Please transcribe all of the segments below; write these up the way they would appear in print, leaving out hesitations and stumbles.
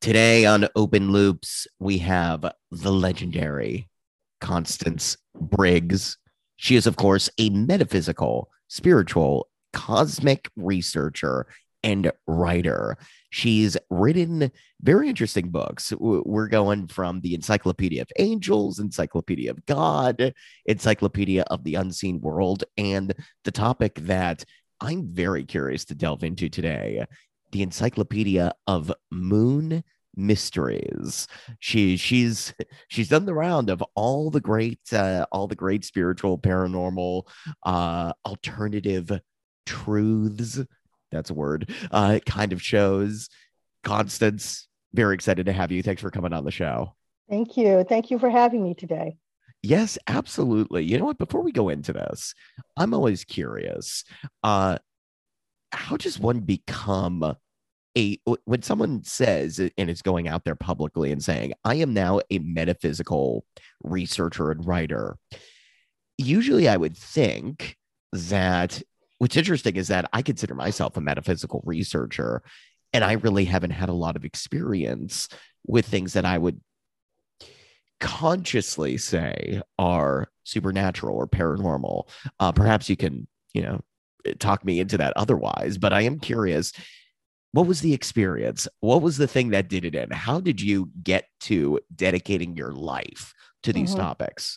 Today on Open Loops, we have the legendary Constance Briggs. She is, of course, a metaphysical, spiritual, cosmic researcher and writer. She's written very interesting books. We're going from the Encyclopedia of Angels, Encyclopedia of God, Encyclopedia of the Unseen World, and the topic that I'm very curious to delve into today, the Encyclopedia of Moon Mysteries. She's done the round of all the great spiritual, paranormal, alternative truths. That's a word. Kind of shows. Constance, very excited to have you. Thanks for coming on the show. Thank you. Thank you for having me today. Yes, absolutely. You know what? Before we go into this, I'm always curious. Uh, how does one become when someone says and is going out there publicly and saying, I am now a metaphysical researcher and writer, usually I would think that what's interesting is that I consider myself a metaphysical researcher, and I really haven't had a lot of experience with things that I would consciously say are supernatural or paranormal. Perhaps you can, talk me into that otherwise, but I am curious, what was the experience? What was the thing that did it in? How did you get to dedicating your life to these Mhm. topics?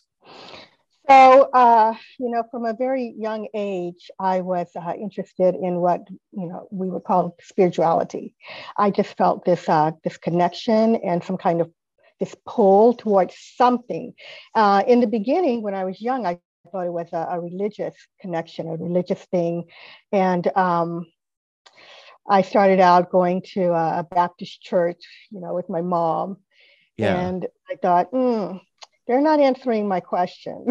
From a very young age, I was interested in what we would call spirituality. I just felt this connection and some kind of this pull towards something. In the beginning, when I was young, I thought it was a religious connection, a religious thing, and I started out going to a Baptist church, with my mom, Yeah. and I thought, they're not answering my questions.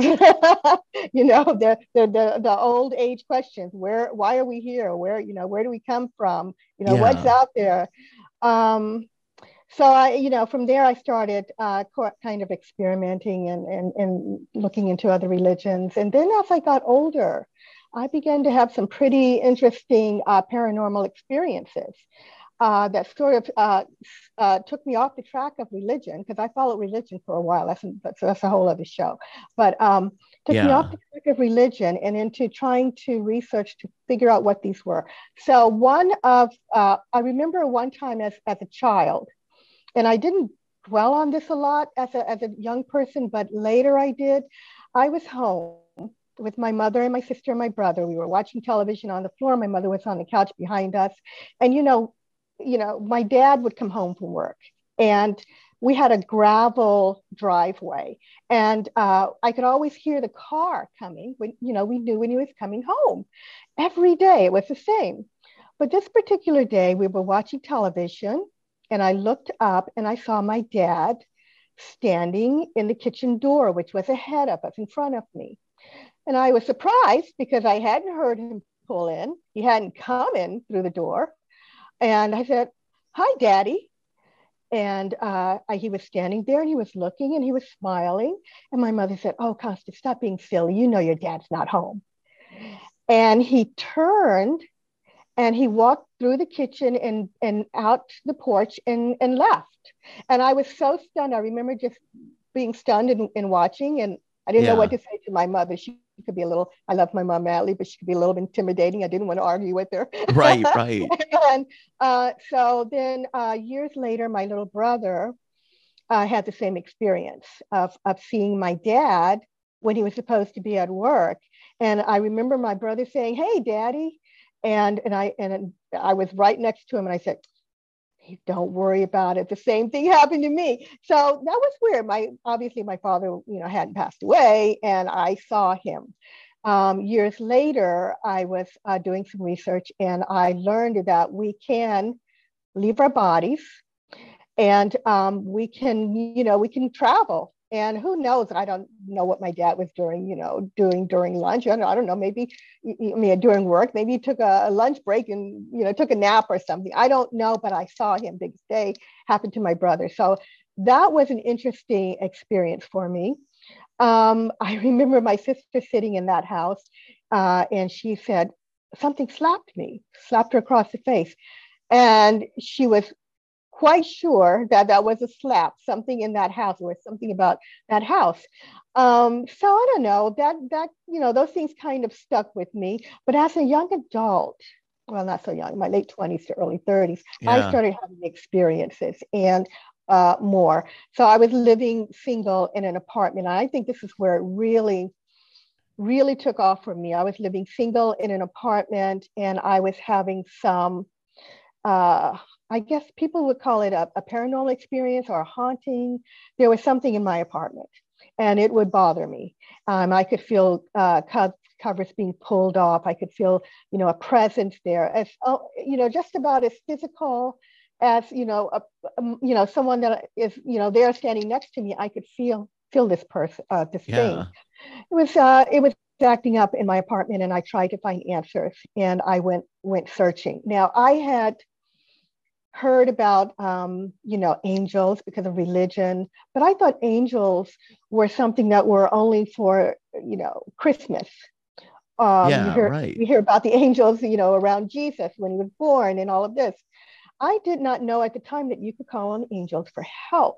The old age questions. Why are we here? Where do we come from? What's Yeah. out there? Um, from there, I started kind of experimenting and looking into other religions. And then as I got older, I began to have some pretty interesting paranormal experiences that sort of took me off the track of religion because I followed religion for a while. That's a whole other show. But took me off Yeah. the track of religion and into trying to research to figure out what these were. So I remember one time as a child, and I didn't dwell on this a lot as a young person, but later I did. I was home with my mother and my sister and my brother. We were watching television on the floor. My mother was on the couch behind us. And my dad would come home from work, and we had a gravel driveway, and I could always hear the car coming when we knew when he was coming home. Every day it was the same. But this particular day, we were watching television, and I looked up and I saw my dad standing in the kitchen door, which was ahead of us in front of me. And I was surprised because I hadn't heard him pull in. He hadn't come in through the door. And I said, "Hi, Daddy." And he was standing there and he was looking and he was smiling. And my mother said, "Oh, Constance, stop being silly. You know your dad's not home." And he turned and he walked through the kitchen and out the porch and left. And I was so stunned. I remember just being stunned and watching, and I didn't know what Yeah. to say to my mother. She could be a little, I love my mom madly, but she could be a little bit intimidating. I didn't want to argue with her. Right. Right. And so then years later, my little brother had the same experience of seeing my dad when he was supposed to be at work. And I remember my brother saying, "Hey, Daddy." And I was right next to him, and I said, "Hey, don't worry about it. The same thing happened to me." So that was weird. Obviously my father, hadn't passed away, and I saw him. Years later, I was doing some research, and I learned that we can leave our bodies, and we can travel. And who knows? I don't know what my dad was doing during lunch. I don't know. Maybe, during work, maybe he took a lunch break and took a nap or something. I don't know, but I saw him. Biggest day happened to my brother, so that was an interesting experience for me. I remember my sister sitting in that house, and she said something slapped her across the face, and she was quite sure that that was a slap, something in that house or something about that house. So I don't know, those things kind of stuck with me. But as a young adult, well, not so young, my late 20s to early 30s, I Yeah. started having experiences and more. So I was living single in an apartment. I think this is where it really took off for me. I was living single in an apartment, and I was having some, I guess people would call it a paranormal experience or a haunting. There was something in my apartment, and it would bother me. I could feel covers being pulled off. I could feel, a presence there, as just about as physical as someone that is there standing next to me. I could feel this person, this thing. Yeah. It was acting up in my apartment, and I tried to find answers, and I went searching. Now I had heard about angels because of religion, but I thought angels were something that were only for Christmas. You Yeah. hear Right. you hear about the angels, around Jesus when he was born and all of this. I did not know at the time that you could call on angels for help.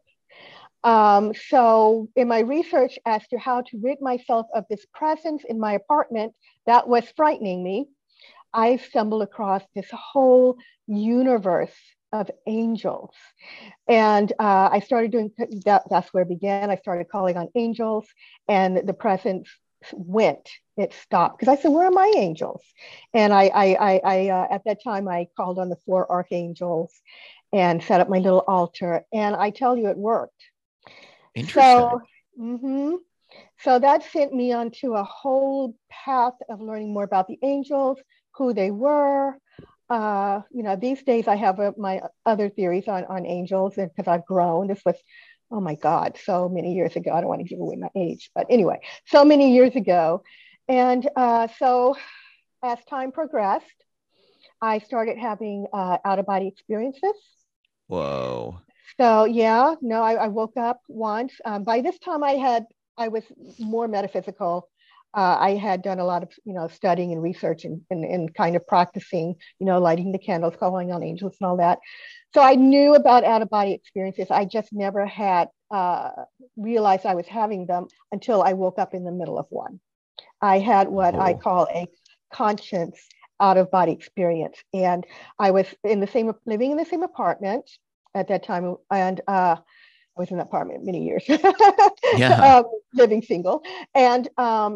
So in my research as to how to rid myself of this presence in my apartment that was frightening me, I stumbled across this whole universe of angels. And I started doing that. That's where it began. I started calling on angels, and the presence went. It stopped because I said, "Where are my angels?" And at that time, I called on the four archangels and set up my little altar. And I tell you, it worked. Interesting. So, mhm. So that sent me onto a whole path of learning more about the angels, who they were. These days I have my other theories on angels, and because I've grown. This was, oh my God, so many years ago. I don't want to give away my age, but anyway, so many years ago. And so as time progressed, I started having out of body experiences. Whoa. So yeah, no, I woke up once. By this time, I was more metaphysical. I had done a lot of studying and research and kind of practicing, lighting the candles, calling on angels, and all that. So I knew about out of body experiences. I just never had realized I was having them until I woke up in the middle of one. I had what I Oh. call a conscience out of body experience, and I was living in the same apartment at that time, and I was in that apartment many years, Yeah. living single, and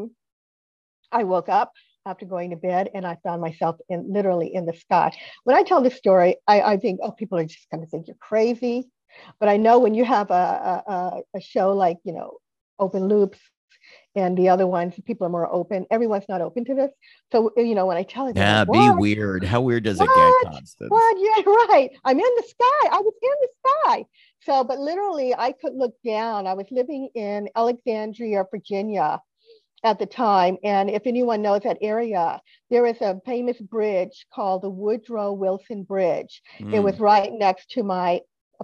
I woke up after going to bed, and I found myself literally in the sky. When I tell this story, I think, oh, people are just going to think you're crazy, but I know when you have a show like Open Loops and the other ones, people are more open. Everyone's not open to this. So, when I tell it, they're like, Yeah. Be what? weird. How weird does it get, What? Constance? What? Yeah, right. I'm in the sky. I was in the sky. So, but literally, I could look down. I was living in Alexandria, Virginia at the time. And if anyone knows that area, there is a famous bridge called the Woodrow Wilson Bridge. It was Mm. right next to my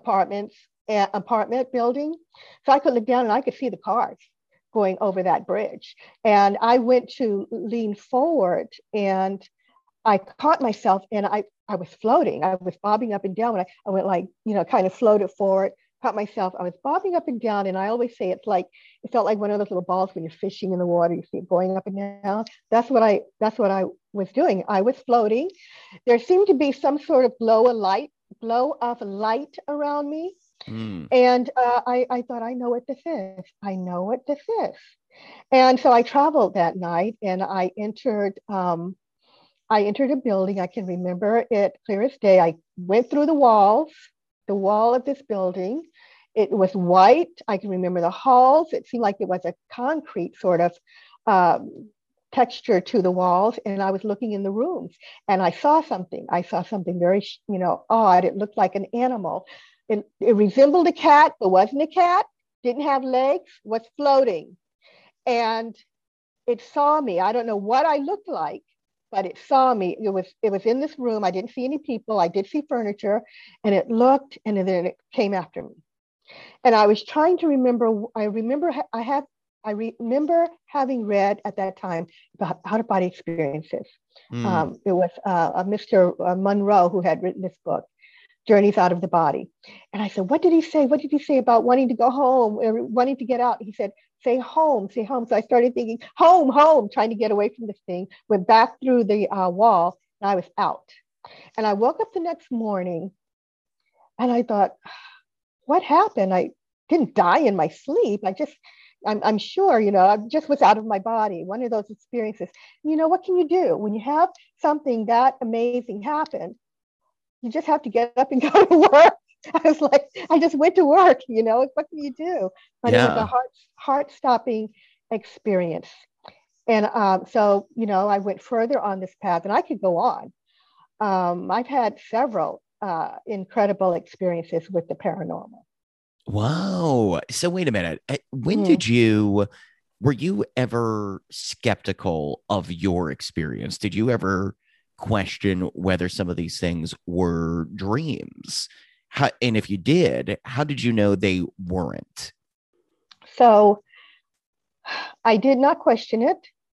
apartment building. So I could look down and I could see the cars going over that bridge. And I went to lean forward, and I caught myself, and I was floating. I was bobbing up and down. When I went like, kind of floated forward, caught myself. I was bobbing up and down. And I always say it felt like one of those little balls when you're fishing in the water, you see it going up and down. That's what I was doing. I was floating. There seemed to be some sort of glow of light around me. Mm. And I thought, I know what this is. I know what this is. And so I traveled that night, and I entered a building. I can remember it clear as day. I went through the wall of this building. It was white. I can remember the halls. It seemed like it was a concrete sort of texture to the walls. And I was looking in the rooms, and I saw something. I saw something very, odd. It looked like an animal. It resembled a cat, but wasn't a cat. Didn't have legs. Was floating, and it saw me. I don't know what I looked like, but it saw me. It was in this room. I didn't see any people. I did see furniture, and it looked, and then it came after me. And I was trying to remember. I remember having read at that time about out of body experiences. Mm. It was a Mr. Monroe who had written this book. journeys out of the body. And I said, what did he say? What did he say about wanting to go home, or wanting to get out? He said, say home, say home. So I started thinking, home, home, trying to get away from this thing, went back through the wall, and I was out. And I woke up the next morning and I thought, what happened? I didn't die in my sleep. I'm sure, I just was out of my body. One of those experiences. What can you do when you have something that amazing happen? You just have to get up and go to work. I was like, I just went to work, what can you do? But It was a heart-stopping experience. And so, I went further on this path, and I could go on. I've had several incredible experiences with the paranormal. Wow. So wait a minute. When were you ever skeptical of your experience? Did you ever question whether some of these things were dreams? And if you did, how did you know they weren't? So I did not question it.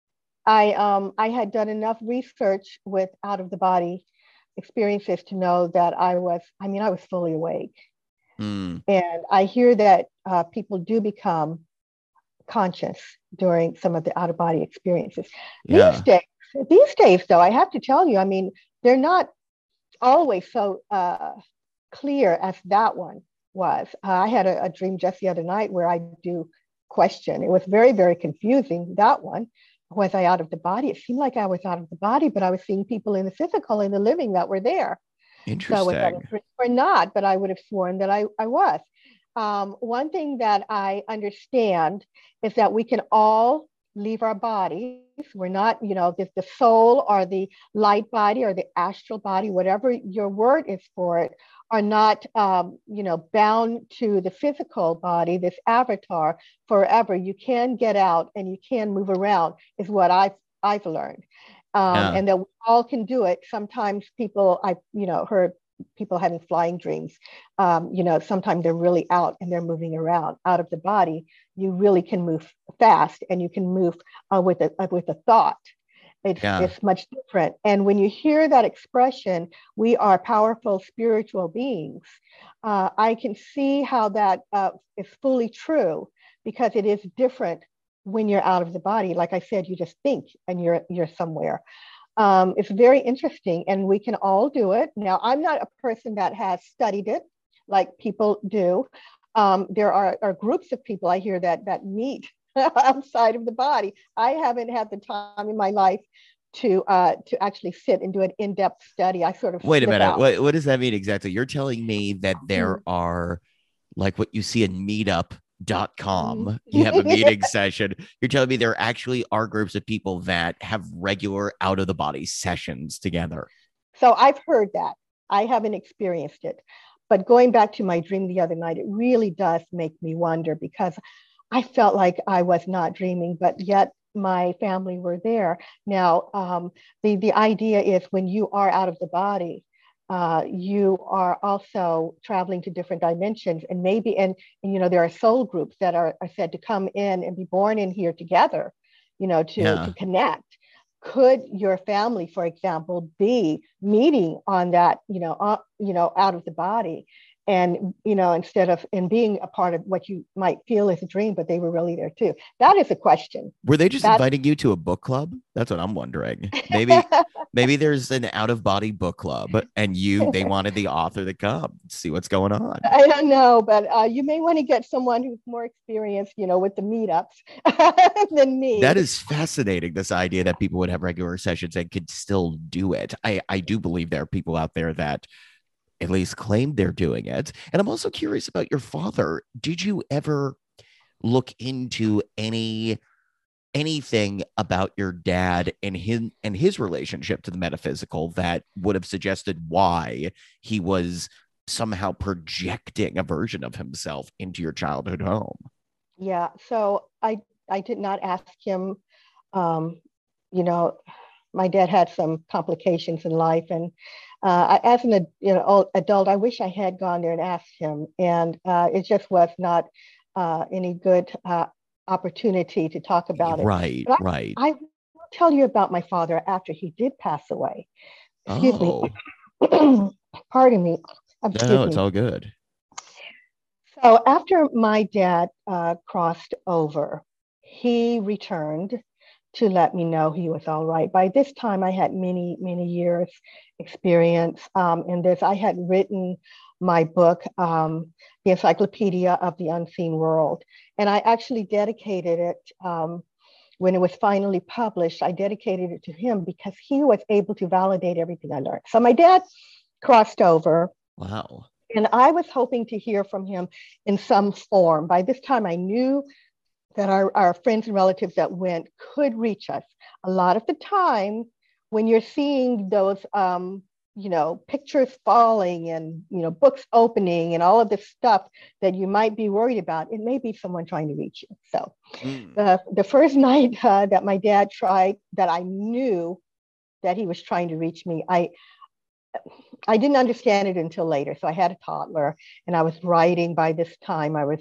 I had done enough research with out of the body experiences to know that I was fully awake. And I hear that people do become conscious during some of the out of body experiences. Yeah. These days, though, I have to tell you, they're not always so clear as that one was. I had a dream just the other night where I do question. It was very, very confusing, that one. Was I out of the body? It seemed like I was out of the body, but I was seeing people in the physical, in the living, that were there. Interesting. So or not, but I would have sworn that I was. One thing that I understand is that we can all leave our bodies. We're not, the soul or the light body or the astral body, whatever your word is for it, are not, bound to the physical body, this avatar, forever. You can get out and you can move around, is what I've learned. And that we all can do it. Sometimes I've heard people having flying dreams. Sometimes they're really out and they're moving around out of the body. You really can move fast, and you can move with a thought. It's much different. And when you hear that expression, we are powerful spiritual beings, I can see how that is fully true, because it is different when you're out of the body. Like I said, you just think and you're somewhere. It's very interesting, and we can all do it. Now, I'm not a person that has studied it like people do. There are groups of people I hear that meet outside of the body. I haven't had the time in my life to actually sit and do an in-depth study. I sort of wait a minute. What does that mean exactly? You're telling me that there are, like what you see in meetup.com, you have a meeting session. You're telling me there actually are groups of people that have regular out of the body sessions together. So I've heard that. I haven't experienced it. But going back to my dream the other night, it really does make me wonder, because I felt like I was not dreaming, but yet my family were there. Now, the idea is when you are out of the body, you are also traveling to different dimensions, and maybe, and there are soul groups that are said to come in and be born in here together, to connect. Could your family, for example, be meeting on that, out of the body, and instead of being a part of what you might feel is a dream, but they were really there too? That is a question. Were they just inviting you to a book club? That's what I'm wondering. Maybe there's an out of body book club, and they wanted the author to come see what's going on. I don't know, but you may want to get someone who's more experienced, with the meetups than me. That is fascinating. This idea that people would have regular sessions and could still do it. I do believe there are people out there that at least claim they're doing it. And I'm also curious about your father. Did you ever look into anything about your dad and his relationship to the metaphysical that would have suggested why he was somehow projecting a version of himself into your childhood home? Yeah. So I did not ask him. My dad had some complications in life, and as an adult, I wish I had gone there and asked him, and it just was not any good opportunity to talk about it. Right. I will tell you about my father after he did pass away. Excuse me. Pardon me. No, Excuse it's me. all good. So after my dad crossed over, he returned to let me know he was all right. By this time, I had many, many years experience in this. I had written my book, The Encyclopedia of the Unseen World, and I actually dedicated it when it was finally published. I dedicated it to him because he was able to validate everything I learned. So my dad crossed over. Wow. And I was hoping to hear from him in some form. By this time, I knew that our friends and relatives that went could reach us. A lot of the time, when you're seeing those, pictures falling and, books opening and all of this stuff that you might be worried about, it may be someone trying to reach you. So the first night that my dad tried, that I knew that he was trying to reach me, I didn't understand it until later. So I had a toddler, and I was writing. By this time, I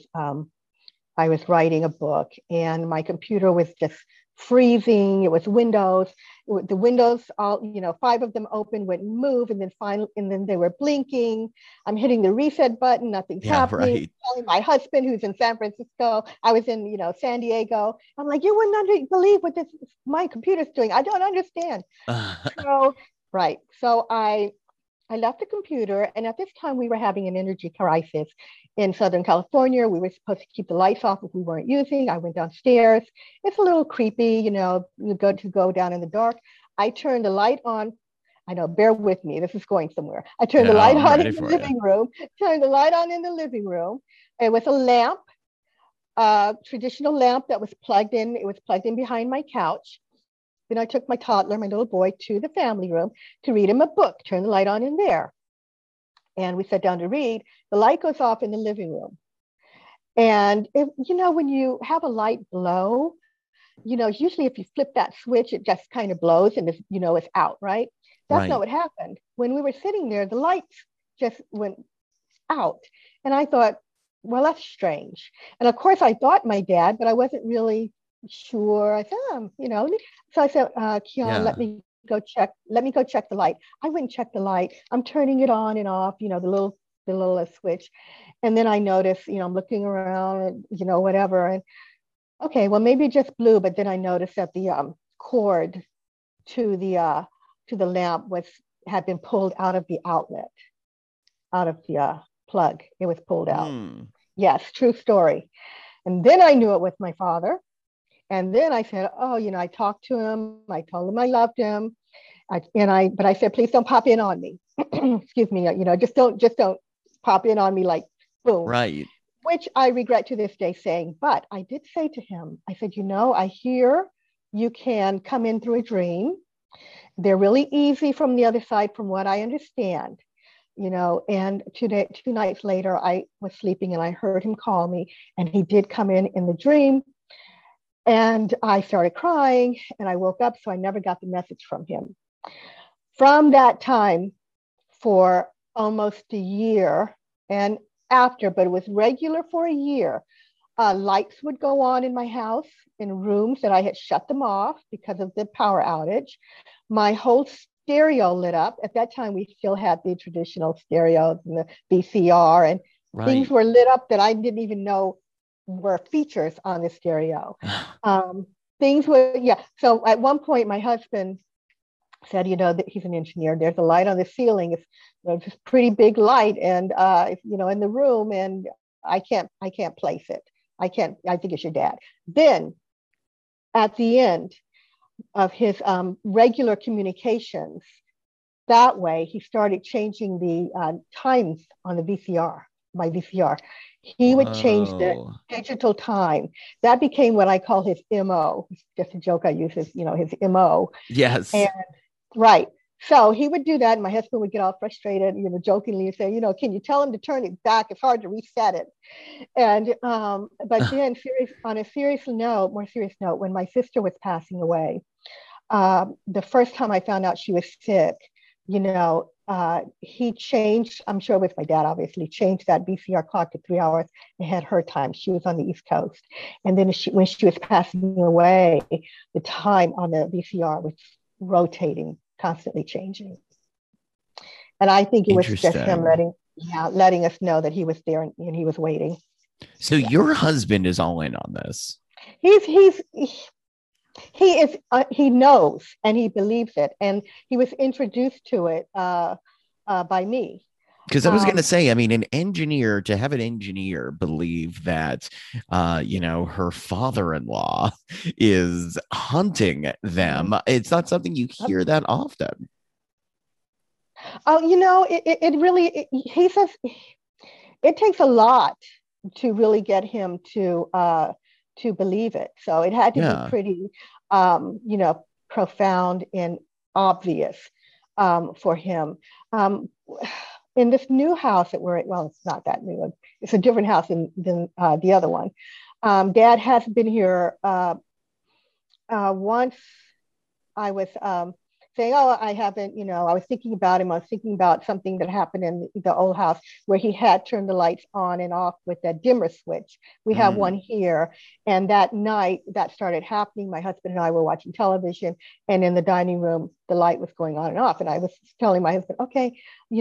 was writing a book, and my computer was just freezing. It was Windows. The windows, all 5 of them open, wouldn't move, and then they were blinking. I'm hitting the reset button. Nothing's happening. Right. Calling my husband, who's in San Francisco. I was in San Diego. I'm like, you wouldn't believe what my computer's doing. I don't understand. So right. So I left the computer, and at this time we were having an energy crisis in Southern California. We were supposed to keep the lights off if we weren't using. I went downstairs. It's a little creepy, you go down in the dark. I turned the light on. I know, bear with me. This is going somewhere. I turned the light on in the living room. Turned the light on in the living room. It was a lamp, traditional lamp that was plugged in. It was plugged in behind my couch. Then I took my toddler, my little boy, to the family room to read him a book, turn the light on in there. And we sat down to read. The light goes off in the living room. And, when you have a light blow, usually if you flip that switch, it just kind of blows and it's out, right? That's not what happened. When we were sitting there, the lights just went out. And I thought, well, that's strange. And of course, I thought my dad, but I wasn't really sure. I said, so I said, Kian, let me go check the light. I went and checked the light. I'm turning it on and off, the little switch. And then I noticed, I'm looking around and, whatever. And okay, well, maybe it just blew. But then I noticed that the cord to the lamp had been pulled out of the outlet, out of the plug. It was pulled out. Yes, true story. And then I knew it was my father. And then I said, I talked to him. I told him I loved him. But I said, please don't pop in on me. Excuse me. Just don't pop in on me like boom. Right. Which I regret to this day saying. But I did say to him, I said, I hear you can come in through a dream. They're really easy from the other side, from what I understand. And 2 nights later, I was sleeping and I heard him call me, and he did come in the dream. And I started crying, and I woke up, so I never got the message from him. From that time, for almost a year and after, but it was regular for a year, lights would go on in my house in rooms that I had shut them off because of the power outage. My whole stereo lit up. At that time, we still had the traditional stereos and the VCR, and things were lit up that I didn't even know were features on the stereo. Things were, So at one point, my husband said, that he's an engineer. There's a light on the ceiling. It's this pretty big light, and in the room, and I can't place it. I think it's your dad. Then, at the end of his regular communications, that way he started changing the times on the VCR. My VCR. He would change the digital time. That became what I call his MO. It's just a joke I use, his MO. Yes. And right. So he would do that. And my husband would get all frustrated, jokingly say, can you tell him to turn it back? It's hard to reset it. And, but then on a more serious note, when my sister was passing away, the first time I found out she was sick, he changed, I'm sure it was my dad, obviously, changed that VCR clock to 3 hours ahead her time. She was on the East Coast. And then when she was passing away, the time on the VCR was rotating, constantly changing. And I think it was just him Yeah, letting us know that he was there and he was waiting. So Yeah. your husband is all in on this. He's he is he knows and he believes it, and he was introduced to it by me. Because I was going to Um, say, I mean, an engineer, to have an engineer believe that, her father-in-law is hunting them, it's not something you hear that often. oh, it really, he says it takes a lot to really get him to believe it. So it had to be Yeah. pretty, profound and obvious for him. Um, in this new house that we're at, well, it's not that new. It's a different house than the other one. Dad has been here once. I was saying, oh, I haven't, I was thinking about him. I was thinking about something that happened in the old house where he had turned the lights on and off with that dimmer switch. We have one Mm. here. And that night that started happening, my husband and I were watching television, and in the dining room, the light was going on and off. And I was telling my husband, okay,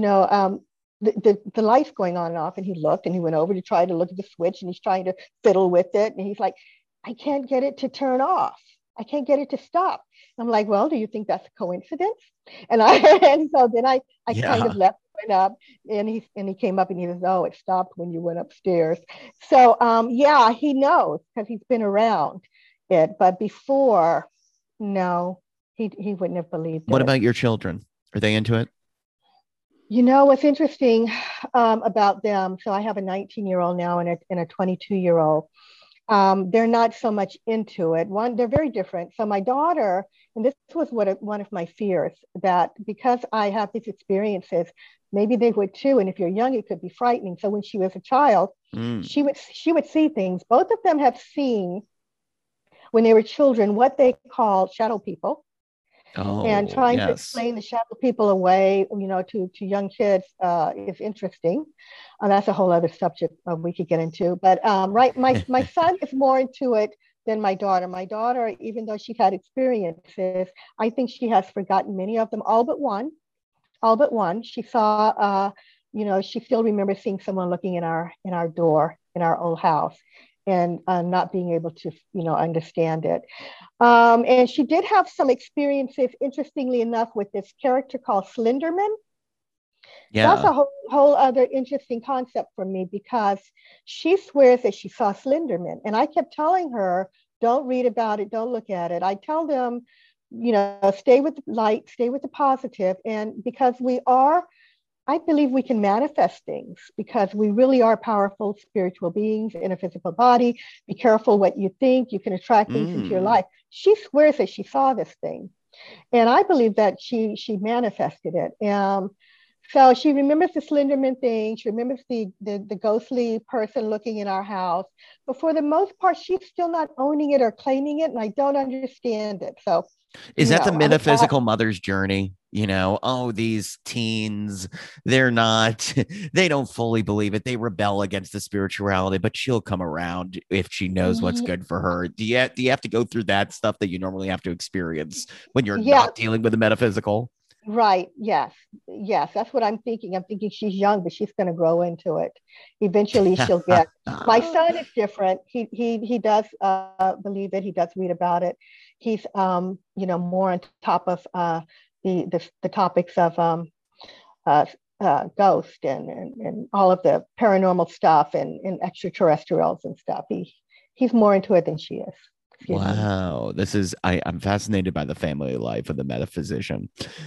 the light's going on and off. And he looked and he went over to try to look at the switch, and he's trying to fiddle with it. And he's like, I can't get it to turn off. I can't get it to stop. I'm like, well, do you think that's a coincidence? And I and so then I kind Yeah. of left, went up, and he came up and he says, oh, it stopped when you went upstairs. So yeah, he knows because he's been around it, but before, no, he wouldn't have believed What it. about your children? Are they into it? What's interesting about them? So I have a 19-year-old now and a 22-year-old. They're not so much into it. One, they're very different. So my daughter, and this was one of my fears, that because I have these experiences, maybe they would too. And if you're young, it could be frightening. So when she was a child, Mm. she would see things. Both of them have seen when they were children what they call shadow people, and Oh, trying to yes. explain the shadow people away, to young kids is interesting. That's a whole other subject we could get into. But right, my son is more into it than my daughter. My daughter, even though she's had experiences, I think she has forgotten many of them, all but one. All but one. She saw, she still remembers seeing someone looking in our door in our old house, and not being able to, understand it. And she did have some experiences, interestingly enough, with this character called Slenderman. That's Yeah. a whole other interesting concept for me, because she swears that she saw Slenderman. And I kept telling her, don't read about it, don't look at it. I tell them, stay with the light, stay with the positive. And because I believe we can manifest things because we really are powerful spiritual beings in a physical body. Be careful what you think. You can attract things into your Mm. life. She swears that she saw this thing. And I believe that she manifested it. So she remembers the Slenderman thing. She remembers the ghostly person looking in our house. But for the most part, she's still not owning it or claiming it. And I don't understand it. So, Is that the I metaphysical mother's journey? Oh, these teens, they're not, they don't fully believe it. They rebel against the spirituality, but she'll come around if she knows what's good for her. Do you have to go through that stuff that you normally have to experience when you're yeah, not dealing with the metaphysical? right. Yes. Yes. That's what I'm thinking. I'm thinking she's young, but she's going to grow into it. Eventually she'll get. My son is different. He does believe it. He does read about it. He's more on top of the topics of uh, ghost and all of the paranormal stuff and extraterrestrials and stuff. He's more into it than she is. Excuse me. Wow, I'm fascinated by the family life of the metaphysician.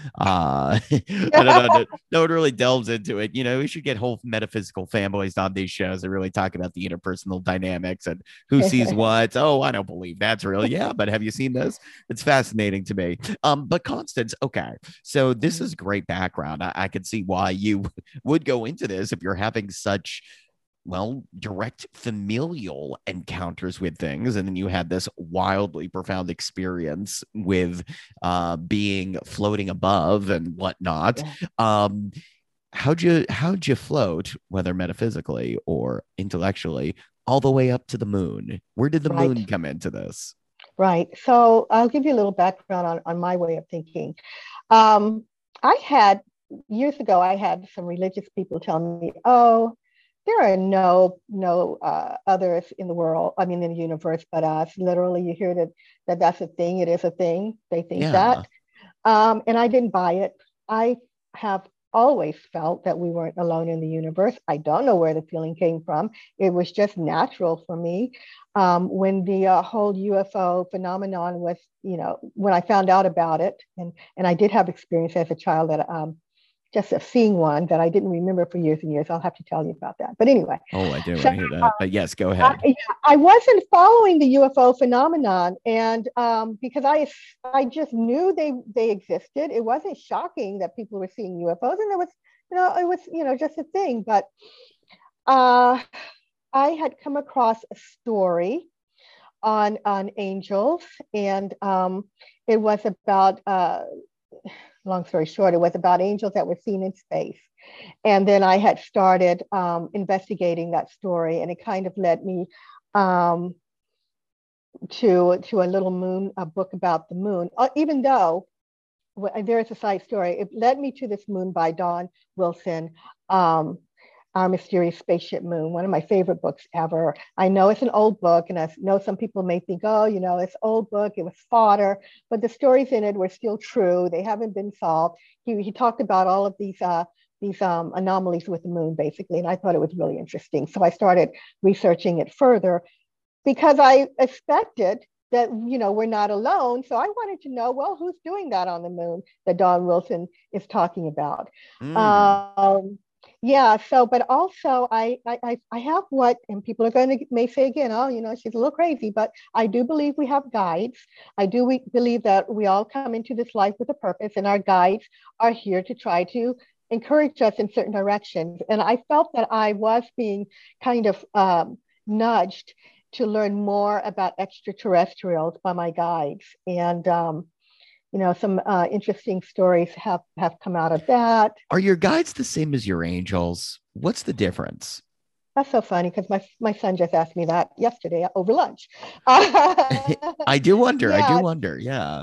I don't know. No one really delves into it. We should get whole metaphysical families on these shows that really talk about the interpersonal dynamics and who sees what. Oh, I don't believe that's real. Yeah, but have you seen this? It's fascinating to me. But Constance, okay, so this is great background. I can see why you would go into this if you're having such direct familial encounters with things. And then you had this wildly profound experience with being floating above and whatnot. Yeah. Um, how'd you float, whether metaphysically or intellectually, all the way up to the moon? Where did the Right. moon come into this? Right. So I'll give you a little background on my way of thinking. Um, I had years ago, I had some religious people tell me, "Oh, there are no others in the world. I mean, in the universe, but us." Literally, you hear that's a thing. It is a thing. They think Yeah. that, and I didn't buy it. I have always felt that we weren't alone in the universe. I don't know where the feeling came from. It was just natural for me. When the whole UFO phenomenon was, when I found out about it, and I did have experience as a child that just seeing one that I didn't remember for years and years. I'll have to tell you about that. But anyway, Oh, I do so want to hear that. But yes, go ahead. I wasn't following the UFO phenomenon, and because I just knew they existed. It wasn't shocking that people were seeing UFOs, and it was just a thing. But uh, I had come across a story on angels, and it was about. Long story short, it was about angels that were seen in space. And then I had started investigating that story, and it kind of led me to a little moon, a book about the moon. Even though there is a side story, it led me to this moon by Dawn Wilson, Our Mysterious Spaceship Moon, one of my favorite books ever. I know it's an old book, and I know some people may think, oh, it's old book, it was fodder, but the stories in it were still true. They haven't been solved. He talked about all of these anomalies with the moon, basically, and I thought it was really interesting. So I started researching it further because I expected that, we're not alone. So I wanted to know, well, who's doing that on the moon that Dawn Wilson is talking about? Mm. Yeah. So, but also I have what, and people are going to may say again, oh, she's a little crazy, but I do believe we have guides. I do believe that we all come into this life with a purpose, and our guides are here to try to encourage us in certain directions. And I felt that I was being kind of nudged to learn more about extraterrestrials by my guides. And, some interesting stories have come out of that. Are your guides the same as your angels? What's the difference? That's so funny because my son just asked me that yesterday over lunch. I do wonder. I do Yeah, wonder. Yeah.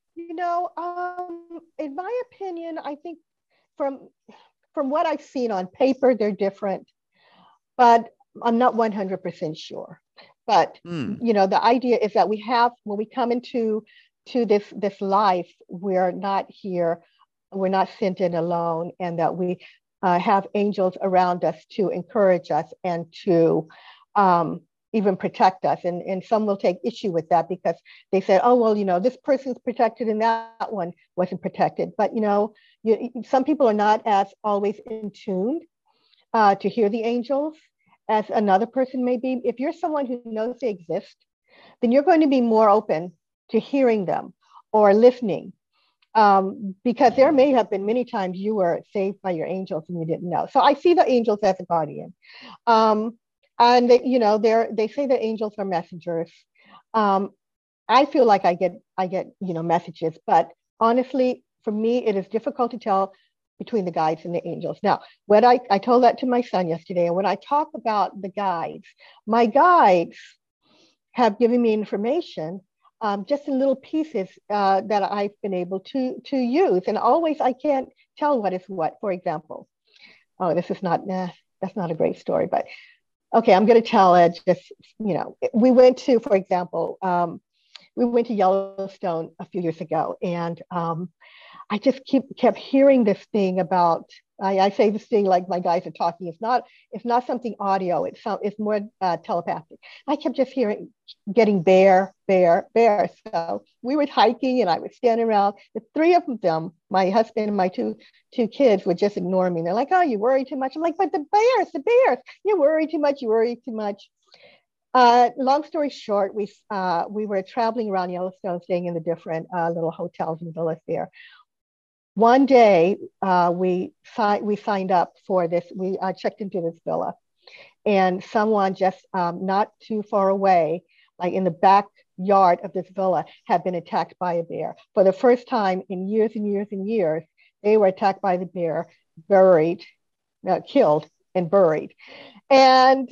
in my opinion, I think from from what I've seen on paper, they're different, but I'm not 100% sure. But Hmm. the idea is that when we come into this life, we're not here, we're not sent in alone, and that we have angels around us to encourage us and to even protect us. And some will take issue with that because they say, oh, well, this person's protected and that one wasn't protected. But, some people are not as always in tune to hear the angels as another person may be. If you're someone who knows they exist, then you're going to be more open to hearing them or listening, because there may have been many times you were saved by your angels and you didn't know. So I see the angels as a guardian, and they say that angels are messengers. Um, I feel like I get messages, but honestly, for me, it is difficult to tell between the guides and the angels. Now, when I told that to my son yesterday, and when I talk about the guides, my guides have given me information, just in little pieces that I've been able to use. And always I can't tell what is what. For example, oh, this is not, that's not a great story, but okay, I'm going to tell it. Just, we went to, for example, we went to Yellowstone a few years ago, and I just kept hearing this thing about. I say this thing like my guys are talking. It's not something audio. It's more telepathic. I kept just getting bear, bear, bear. So we were hiking, and I was standing around. The three of them, my husband and my two kids, would just ignore me. They're like, "Oh, you worry too much." I'm like, "But the bears. You worry too much. You worry too much." Long story short, we were traveling around Yellowstone, staying in the different little hotels and villas there. One day, we signed up for this. We checked into this villa, and someone just not too far away, like in the backyard of this villa, had been attacked by a bear. For the first time in years and years and years, they were attacked by the bear, buried, killed, and buried. And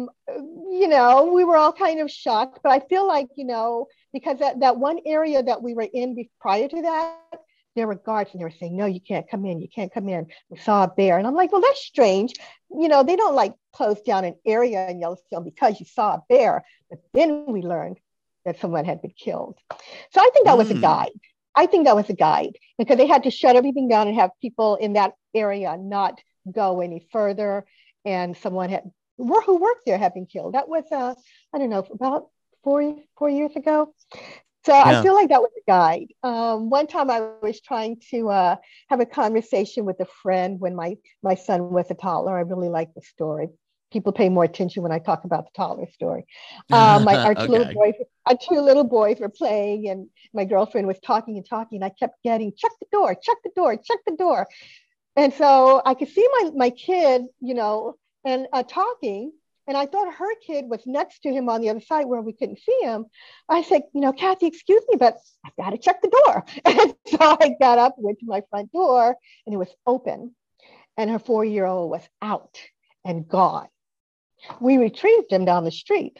we were all kind of shocked. But I feel like because that one area that we were in prior to that, there were guards and they were saying, no, you can't come in. You can't come in. We saw a bear. And I'm like, well, that's strange. They don't like close down an area in Yellowstone because you saw a bear. But then we learned that someone had been killed. So I think that was a guide. I think that was a guide because they had to shut everything down and have people in that area not go any further. And someone who worked there had been killed. That was, I don't know, about four years ago. So yeah. I feel like that was a guide. One time I was trying to have a conversation with a friend when my son was a toddler. I really liked the story. People pay more attention when I talk about the toddler story. Our two little boys were playing, and my girlfriend was talking and talking. And I kept getting, check the door, check the door, check the door. And so I could see my kid, and talking. And I thought her kid was next to him on the other side where we couldn't see him. I said, Kathy, excuse me, but I've got to check the door. And so I got up, went to my front door, and it was open. And her 4-year-old was out and gone. We retrieved him down the street.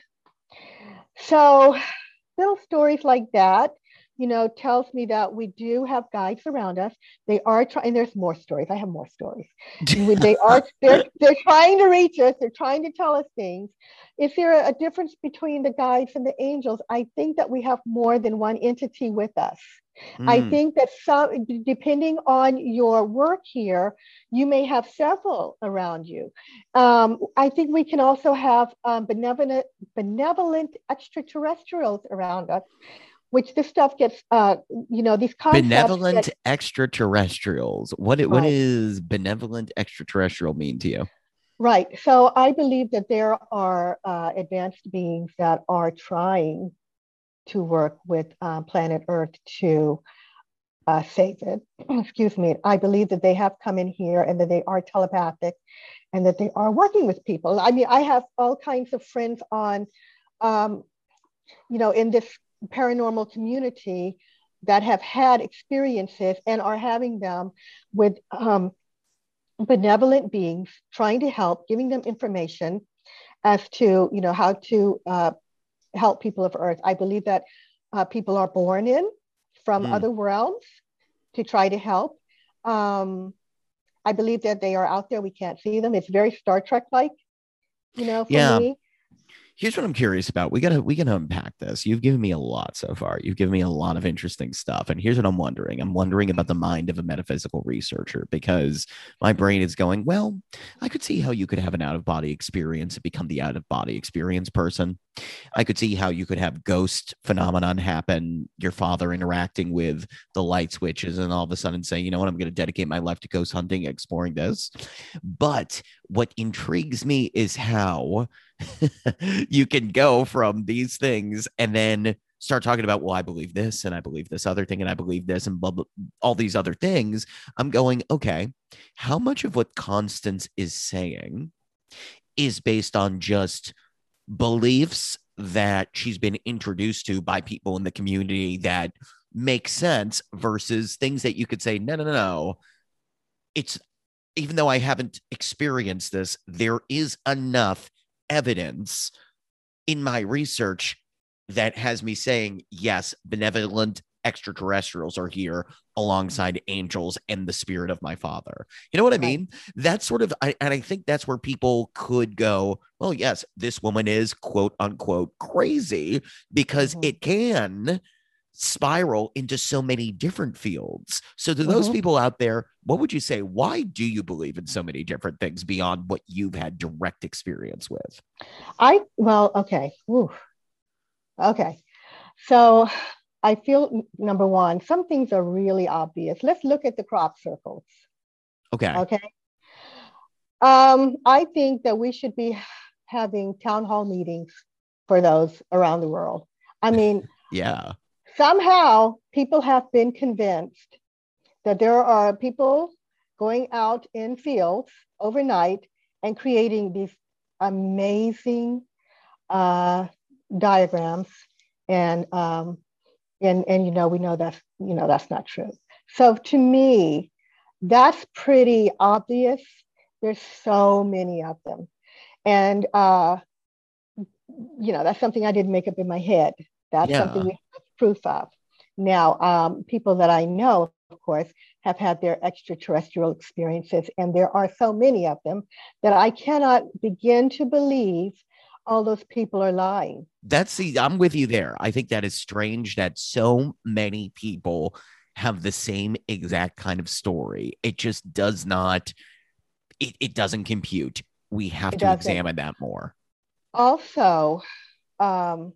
So little stories like that, tells me that we do have guides around us. They are trying, there's more stories. I have more stories. They're trying to reach us. They're trying to tell us things. Is there a difference between the guides and the angels? I think that we have more than one entity with us. I think that depending on your work here, you may have several around you. I think we can also have benevolent extraterrestrials around us, which this stuff gets, these concepts. Benevolent extraterrestrials. What does benevolent extraterrestrial mean to you? Right. So I believe that there are advanced beings that are trying to work with planet Earth to save it. Excuse me. I believe that they have come in here and that they are telepathic and that they are working with people. I mean, I have all kinds of friends on, in this paranormal community that have had experiences and are having them with benevolent beings trying to help, giving them information as to, how to help people of Earth. I believe that people are born in from other realms to try to help. I believe that they are out there. We can't see them. It's very Star Trek-like, for me. Here's what I'm curious about. We gotta unpack this. You've given me a lot so far. You've given me a lot of interesting stuff. And here's what I'm wondering. I'm wondering about the mind of a metaphysical researcher, because my brain is going, well, I could see how you could have an out-of-body experience and become the out-of-body experience person. I could see how you could have ghost phenomenon happen, your father interacting with the light switches and all of a sudden saying, you know what, I'm going to dedicate my life to ghost hunting, exploring this. But what intrigues me is how you can go from these things and then start talking about, well, I believe this and I believe this other thing and I believe this and blah, blah, all these other things. I'm going, okay, how much of what Constance is saying is based on just beliefs that she's been introduced to by people in the community that make sense versus things that you could say, no. It's, even though I haven't experienced this, there is enough evidence in my research that has me saying, yes, benevolent extraterrestrials are here alongside angels and the spirit of my father. You know what I mean? That's sort of, and I think that's where people could go, well, yes, this woman is quote unquote crazy, because it can spiral into so many different fields. So to those people out there, what would you say? Why do you believe in so many different things beyond what you've had direct experience with? Okay. Ooh. Okay. So I feel, number one, some things are really obvious. Let's look at the crop circles. Okay. I think that we should be having town hall meetings for those around the world. I mean, yeah. Somehow people have been convinced that there are people going out in fields overnight and creating these amazing diagrams, and we know that's not true. So to me, that's pretty obvious. There's so many of them, and that's something I didn't make up in my head. That's something we have proof of. Now, people that I know course, have had their extraterrestrial experiences. And there are so many of them that I cannot begin to believe all those people are lying. I'm with you there. I think that is strange that so many people have the same exact kind of story. It just does not, it doesn't compute. We have to examine that more. Also, um,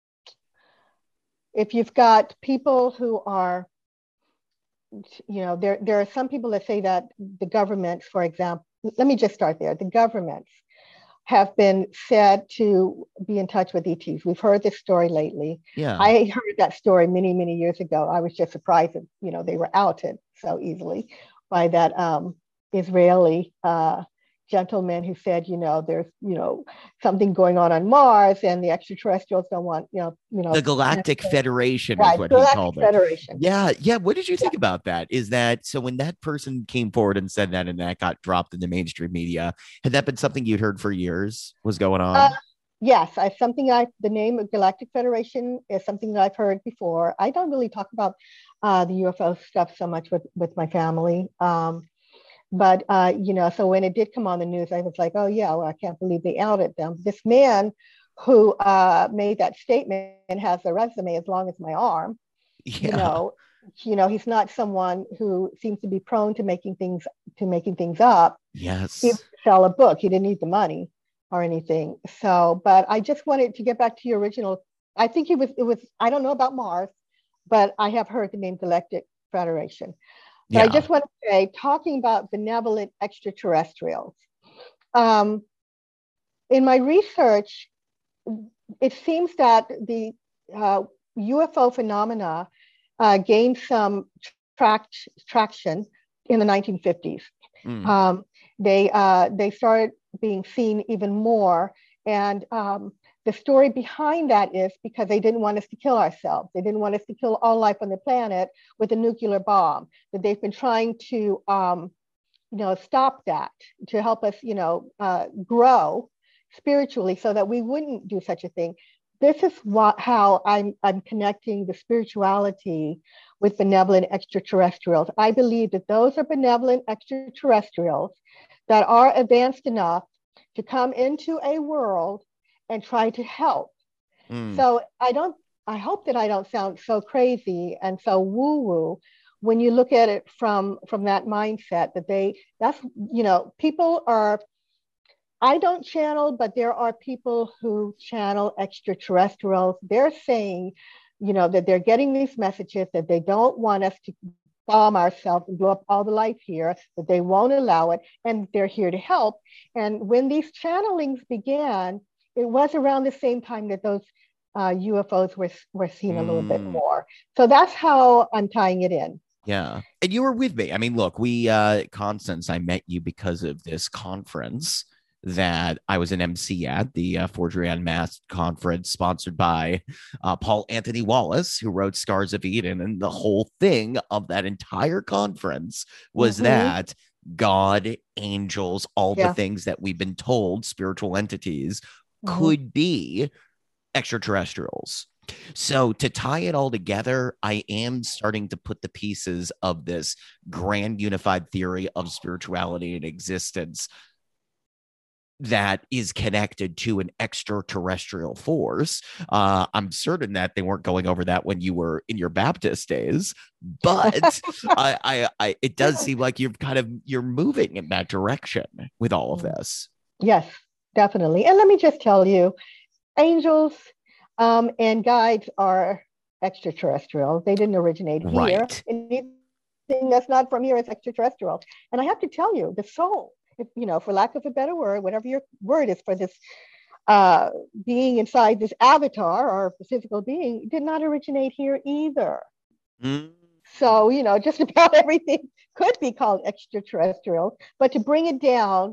if you've got people who are, there are some people that say that the governments, for example, let me just start there. The governments have been said to be in touch with ETs. We've heard this story lately. Yeah. I heard that story many, many years ago. I was just surprised that, they were outed so easily by that Israeli gentleman who said, there's, something going on Mars and the extraterrestrials don't want, the Galactic Federation is what he called it. Yeah. Yeah. What did you think about that? Is that so when that person came forward and said that and that got dropped in the mainstream media, had that been something you'd heard for years was going on? Yes, the name of Galactic Federation is something that I've heard before. I don't really talk about the UFO stuff so much with my family. But, so when it did come on the news, I was like, oh, yeah, well, I can't believe they outed them. This man who made that statement has a resume as long as my arm. Yeah. He's not someone who seems to be prone to making things up. Yes. He sell a book. He didn't need the money or anything. So, but I just wanted to get back to your original. I think it was, I don't know about Mars, but I have heard the name Galactic Federation. But I just want to say, talking about benevolent extraterrestrials, in my research, it seems that the UFO phenomena gained some traction in the 1950s. They started being seen even more. And the story behind that is because they didn't want us to kill ourselves. They didn't want us to kill all life on the planet with a nuclear bomb. That they've been trying to, stop that, to help us, grow spiritually so that we wouldn't do such a thing. This is how I'm connecting the spirituality with benevolent extraterrestrials. I believe that those are benevolent extraterrestrials that are advanced enough to come into a world and try to help. So I hope that I don't sound so crazy and so woo-woo when you look at it from that mindset that people are, I don't channel, but there are people who channel extraterrestrials. They're saying, that they're getting these messages that they don't want us to bomb ourselves and blow up all the life here, that they won't allow it, and they're here to help. And when these channelings began, it was around the same time that those UFOs were seen a little bit more. So that's how I'm tying it in. Yeah. And you were with me. I mean, look, Constance, I met you because of this conference that I was an MC at, the Forgery Unmasked conference sponsored by Paul Anthony Wallace, who wrote Stars of Eden. And the whole thing of that entire conference was that God, angels, all the things that we've been told, spiritual entities, could be extraterrestrials. So to tie it all together, I am starting to put the pieces of this grand unified theory of spirituality and existence that is connected to an extraterrestrial force. I'm certain that they weren't going over that when you were in your Baptist days, but it does seem like you're moving in that direction with all of this. Yes, definitely. And let me just tell you, angels and guides are extraterrestrial. They didn't originate here. Right. Anything that's not from here is extraterrestrial. And I have to tell you, the soul, for lack of a better word, whatever your word is for this being inside this avatar or physical being, did not originate here either. So, just about everything could be called extraterrestrial, but to bring it down,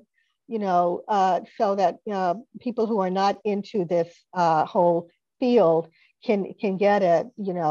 so that people who are not into this whole field can get it,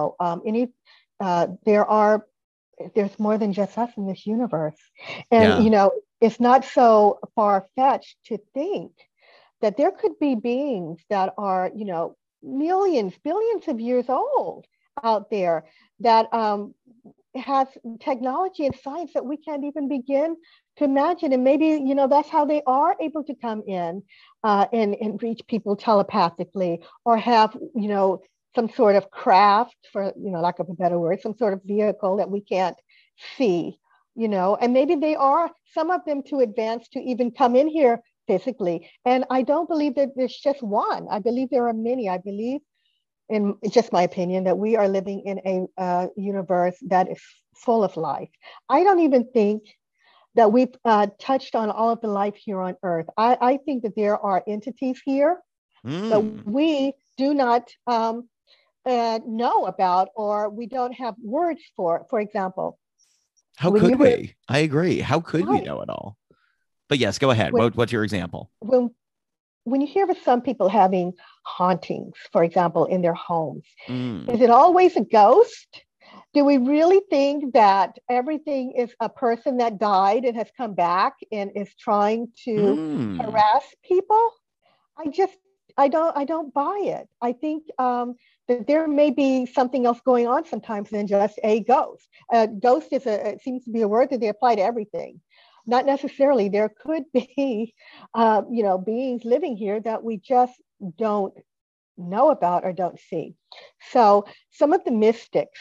there's more than just us in this universe. And, it's not so far-fetched to think that there could be beings that are, millions, billions of years old out there that has technology and science that we can't even begin to imagine. And maybe, that's how they are able to come in and reach people telepathically, or have, some sort of craft, for, lack of a better word, some sort of vehicle that we can't see, and maybe they are, some of them, too advanced to even come in here physically. And I don't believe that there's just one. I believe there are many. I believe, in just my opinion, that we are living in a universe that is full of life. I don't even think that we've touched on all of the life here on Earth. I think that there are entities here that we do not know about, or we don't have words for. For example, how could we? I agree. How could we know it all? But yes, go ahead. What's your example? When you hear of some people having hauntings, for example, in their homes, is it always a ghost? Do we really think that everything is a person that died and has come back and is trying to harass people? I don't buy it. I think that there may be something else going on sometimes than just a ghost. Ghost it seems to be a word that they apply to everything. Not necessarily. There could be, beings living here that we just don't know about or don't see. So some of the mystics,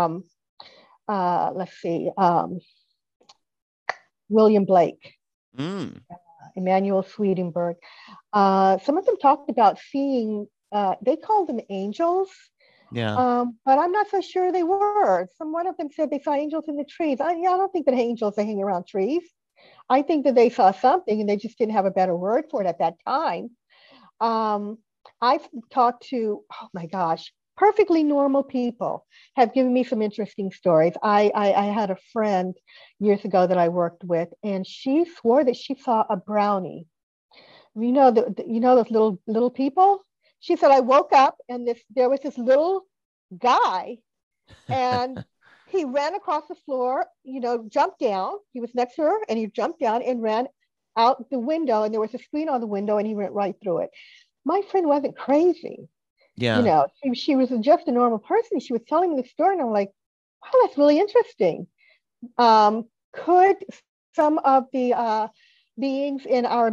let's see, William Blake, Emanuel Swedenborg, some of them talked about seeing, they called them angels. Yeah. But I'm not so sure they were. One of them said they saw angels in the trees. I don't think that angels are hanging around trees. I think that they saw something and they just didn't have a better word for it at that time. I've talked to, oh my gosh, perfectly normal people have given me some interesting stories. I had a friend years ago that I worked with, and she swore that she saw a brownie. Those little people? She said, I woke up and there was this little guy, and he ran across the floor, jumped down. He was next to her, and he jumped down and ran out the window, and there was a screen on the window, and he went right through it. My friend wasn't crazy. Yeah. She was just a normal person. She was telling me the story, and I'm like, wow, that's really interesting. Could some of the beings in our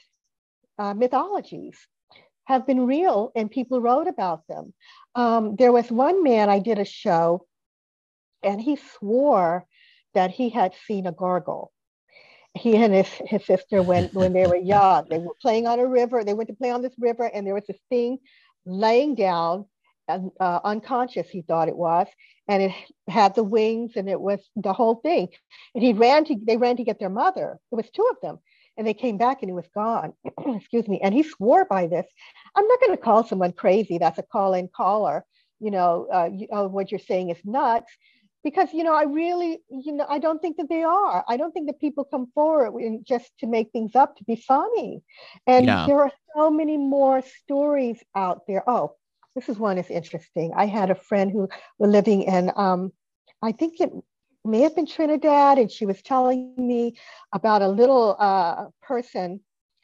mythologies have been real and people wrote about them? There was one man, I did a show, and he swore that he had seen a gargoyle. He and his sister, when they were young, they were playing on a river. They went to play on this river, and there was this thing laying down, unconscious, he thought it was, and it had the wings, and it was the whole thing. And they ran to get their mother. It was two of them, and they came back, and it was gone. Excuse me. And he swore by this. I'm not going to call someone crazy. That's a call-in caller. What you're saying is nuts. Because, I really, I don't think that they are. I don't think that people come forward just to make things up, to be funny. And there are so many more stories out there. Oh, this is one that's interesting. I had a friend who was living in, I think it may have been Trinidad, and she was telling me about a little person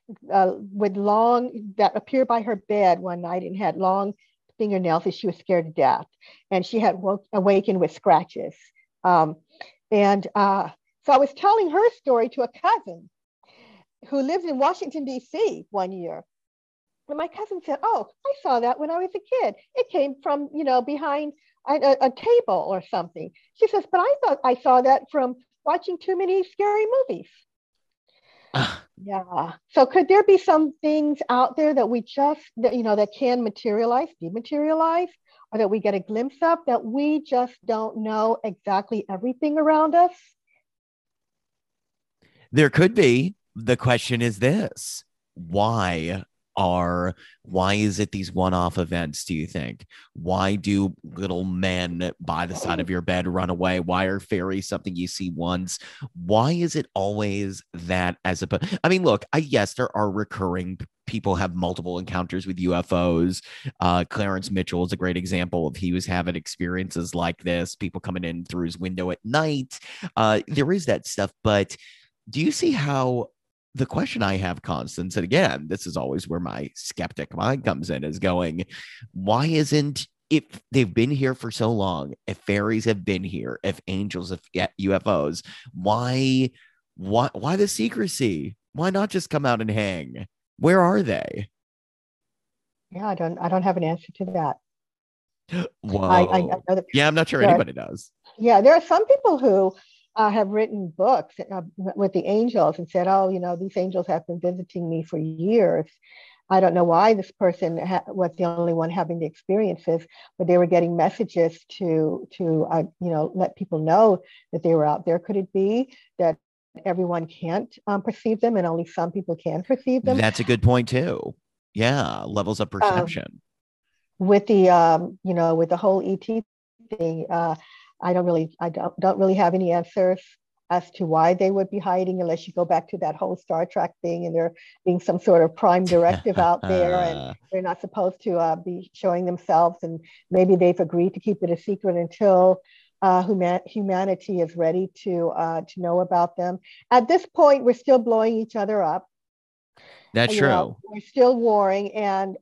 that appeared by her bed one night and had long fingernails, and she was scared to death, and she had awakened with scratches. So I was telling her story to a cousin who lived in Washington, D.C. one year. And my cousin said, oh, I saw that when I was a kid. It came from, behind a table or something. She says, but I thought I saw that from watching too many scary movies. Yeah. So could there be some things out there that we that can materialize, dematerialize, or that we get a glimpse of, that we just don't know exactly everything around us? There could be. The question is this: why is it these one-off events, do you think? Why do little men by the side of your bed run away? Why are fairies something you see once? Why is it always that? Look, yes, there are recurring people have multiple encounters with UFOs. Clarence Mitchell is a great example of, he was having experiences like this, people coming in through his window at night. There is that stuff, but do you see how the question I have, Constance, and again, this is always where my skeptic mind comes in, is going, why isn't if they've been here for so long, if fairies have been here, if angels, if UFOs, why the secrecy? Why not just come out and hang? Where are they? Yeah, I don't have an answer to that. I Whoa. know that Yeah, I'm not sure there are, anybody does. yeah, there are some people who have written books with the angels and said, oh, these angels have been visiting me for years. I don't know why this person was the only one having the experiences, but they were getting messages to let people know that they were out there. Could it be that everyone can't perceive them and only some people can perceive them? That's a good point too. Yeah, levels of Um, perception. with the whole ET thing, I don't really have any answers as to why they would be hiding, unless you go back to that whole Star Trek thing and there being some sort of prime directive out there and they're not supposed to be showing themselves, and maybe they've agreed to keep it a secret until humanity is ready to know about them. At this point, we're still blowing each other up. That's true. We're still warring, and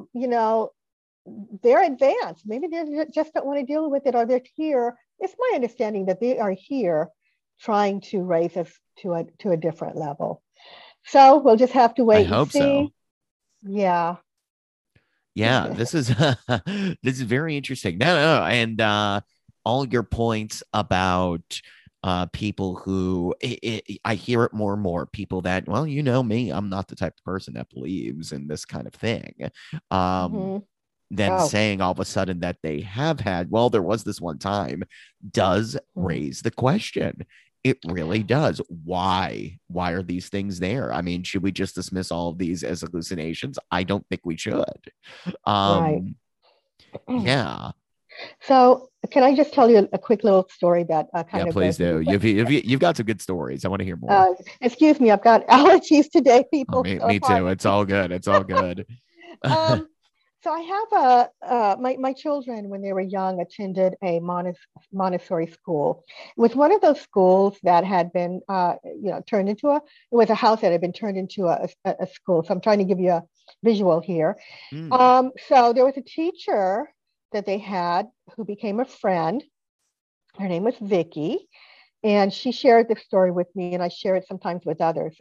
they're advanced. Maybe they just don't want to deal with it, or they're here. It's my understanding that they are here trying to raise us to a different level. So we'll just have to I wait and hope so. see. Yeah. Yeah, this is this is very interesting. No, no, and all your points about people who I hear it more and more. People that, well, you know me, I'm not the type of person that believes in this kind of thing. Um, Mm-hmm. then Oh. saying all of a sudden that they have had, well, there was this one time, does Mm-hmm. raise the question. It really does. Why? Why are these things there? I mean, should we just dismiss all of these as hallucinations? I don't think we should. Right. Um, yeah. So can I just tell you a quick little story that Yeah, kind of please goes with do. your question? You've got some good stories. I want to hear more. Uh, Excuse me, I've got allergies today, Oh, people. So me too. pardon It's me. all good. It's all good. Um, so I have my children when they were young attended a Montessori school. It was one of those schools that had been turned into it was a house that had been turned into a school. So I'm trying to give you a visual here. Mm, So there was a teacher that they had who became a friend. Her name was Vicky, and she shared this story with me, and I share it sometimes with others.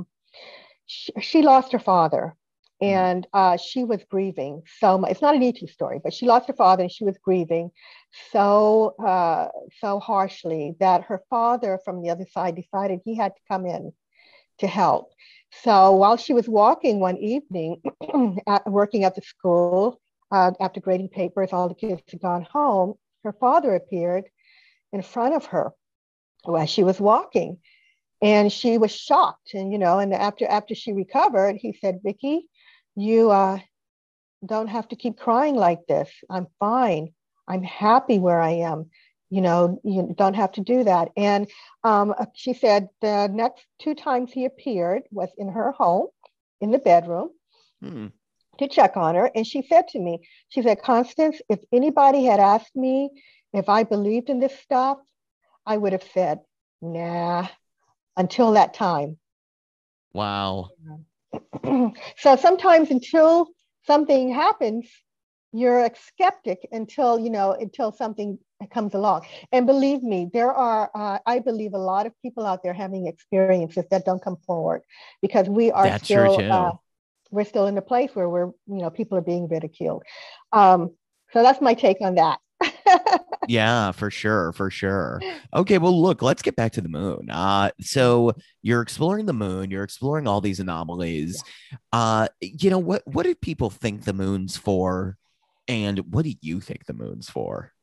She lost her father, mm. and she was grieving so much. It's not an ET story, but she lost her father and she was grieving so harshly that her father from the other side decided he had to come in to help. So while she was walking one evening, working at the school, after grading papers, all the kids had gone home. Her father appeared in front of her while she was walking, and she was shocked. And after she recovered, he said, "Vicky, you don't have to keep crying like this. I'm fine. I'm happy where I am. You don't have to do that." And she said the next two times he appeared was in her home, in the bedroom, Mm. to check on her. And she said to me, she said, "Constance, if anybody had asked me if I believed in this stuff, I would have said, nah, until that time." Wow. So sometimes until something happens, you're a skeptic until something comes along. And believe me, there are I believe a lot of people out there having experiences that don't come forward because That's true too. we're still in a place where people are being ridiculed. Um, so that's my take on that. Yeah, for sure, for sure. Okay, well, look, let's get back to the moon. So you're exploring the moon, you're exploring all these anomalies. What do people think the moon's for? And what do you think the moon's for?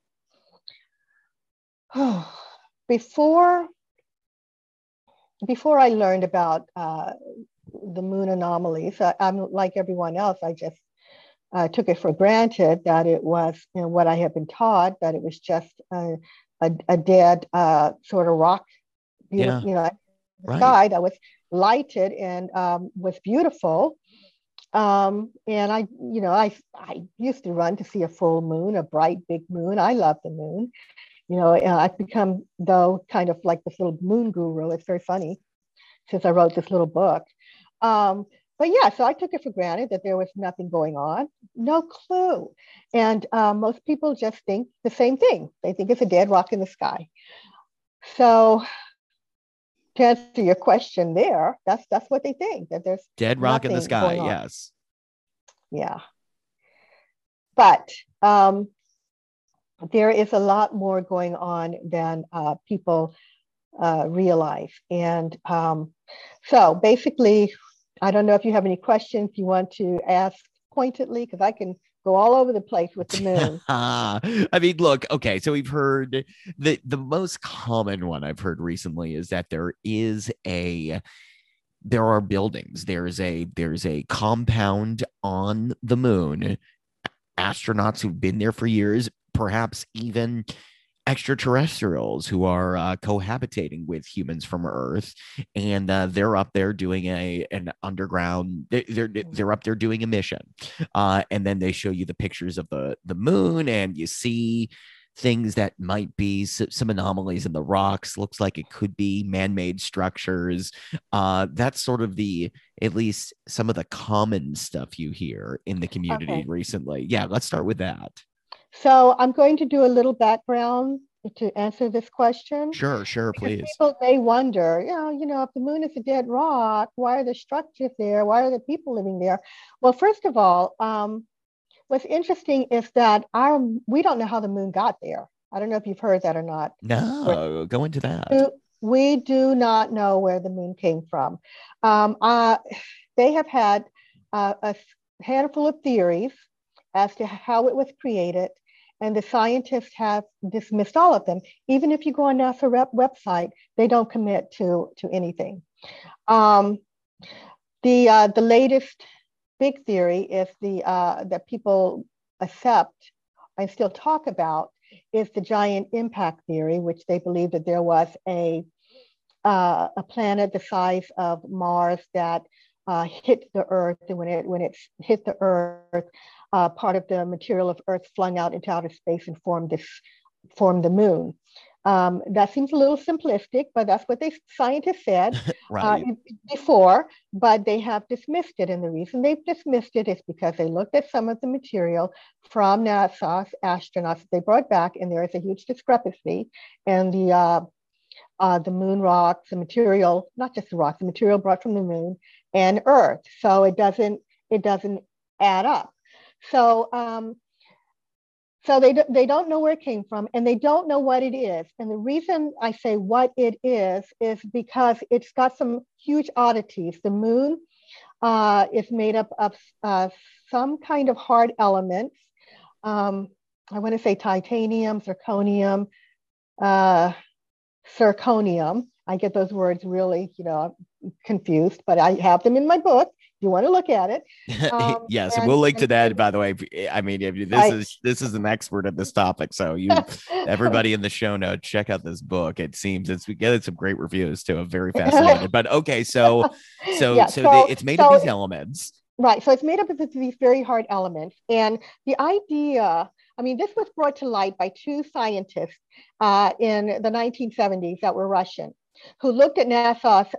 before before I learned about the moon anomalies, I'm like everyone else. I just took it for granted that it was, what I had been taught, that it was just a dead sort of rock, Yeah, beautiful, the right. sky that was lighted and was beautiful. And I used to run to see a full moon, a bright big moon. I love the moon. I've become though kind of like this little moon guru. It's very funny since I wrote this little book. Um, but yeah, so I took it for granted that there was nothing going on. No clue. And most people just think the same thing. They think it's a dead rock in the sky. So to answer your question there, that's what they think, that there's Dead rock in the nothing sky. going on. Yes. Yeah. But there is a lot more going on than people realize. And so basically, I don't know if you have any questions you want to ask pointedly, because I can go all over the place with the moon. I mean, look, okay, so we've heard the most common one I've heard recently is that there are buildings. There's a compound on the moon, astronauts who've been there for years, perhaps even extraterrestrials who are cohabitating with humans from Earth, and they're up there doing an underground. They're up there doing a mission, and then they show you the pictures of the moon, and you see things that might be some anomalies in the rocks. Looks like it could be man-made structures. That's sort of at least some of the common stuff you hear in the community Okay. recently. Yeah, let's start with that. So I'm going to do a little background to answer this question, Sure, because please. people may wonder, if the moon is a dead rock, why are the structures there? Why are the people living there? Well, first of all, what's interesting is that we don't know how the moon got there. I don't know if you've heard that or not. No, go into that. We do not know where the moon came from. They have had a handful of theories as to how it was created, and the scientists have dismissed all of them. Even if you go on NASA website, they don't commit to anything. The latest big theory is that people accept and still talk about is the giant impact theory, which they believe that there was a planet the size of Mars that hit the Earth, and when it hit the Earth, part of the material of Earth flung out into outer space and formed the moon. That seems a little simplistic, but that's what scientists said Right. before, but they have dismissed it. And the reason they've dismissed it is because they looked at some of the material from NASA's astronauts they brought back, and there is a huge discrepancy. And the moon rocks, the material, not just the rocks, the material brought from the moon and Earth. So it doesn't add up. So they don't know where it came from, and they don't know what it is. And the reason I say what it is because it's got some huge oddities. The moon is made up of some kind of hard elements. I want to say titanium, zirconium. I get those words really, confused, but I have them in my book. You want to look at it. Yes, and we'll link to that. By the way, I mean, this is an expert at this topic, so everybody in the show notes, check out this book. It seems we get some great reviews too. I'm very fascinated. But okay, so it's made of these elements, right? So it's made up of these very hard elements, and the idea. I mean, this was brought to light by two scientists in the 1970s that were Russian, who looked at NASA's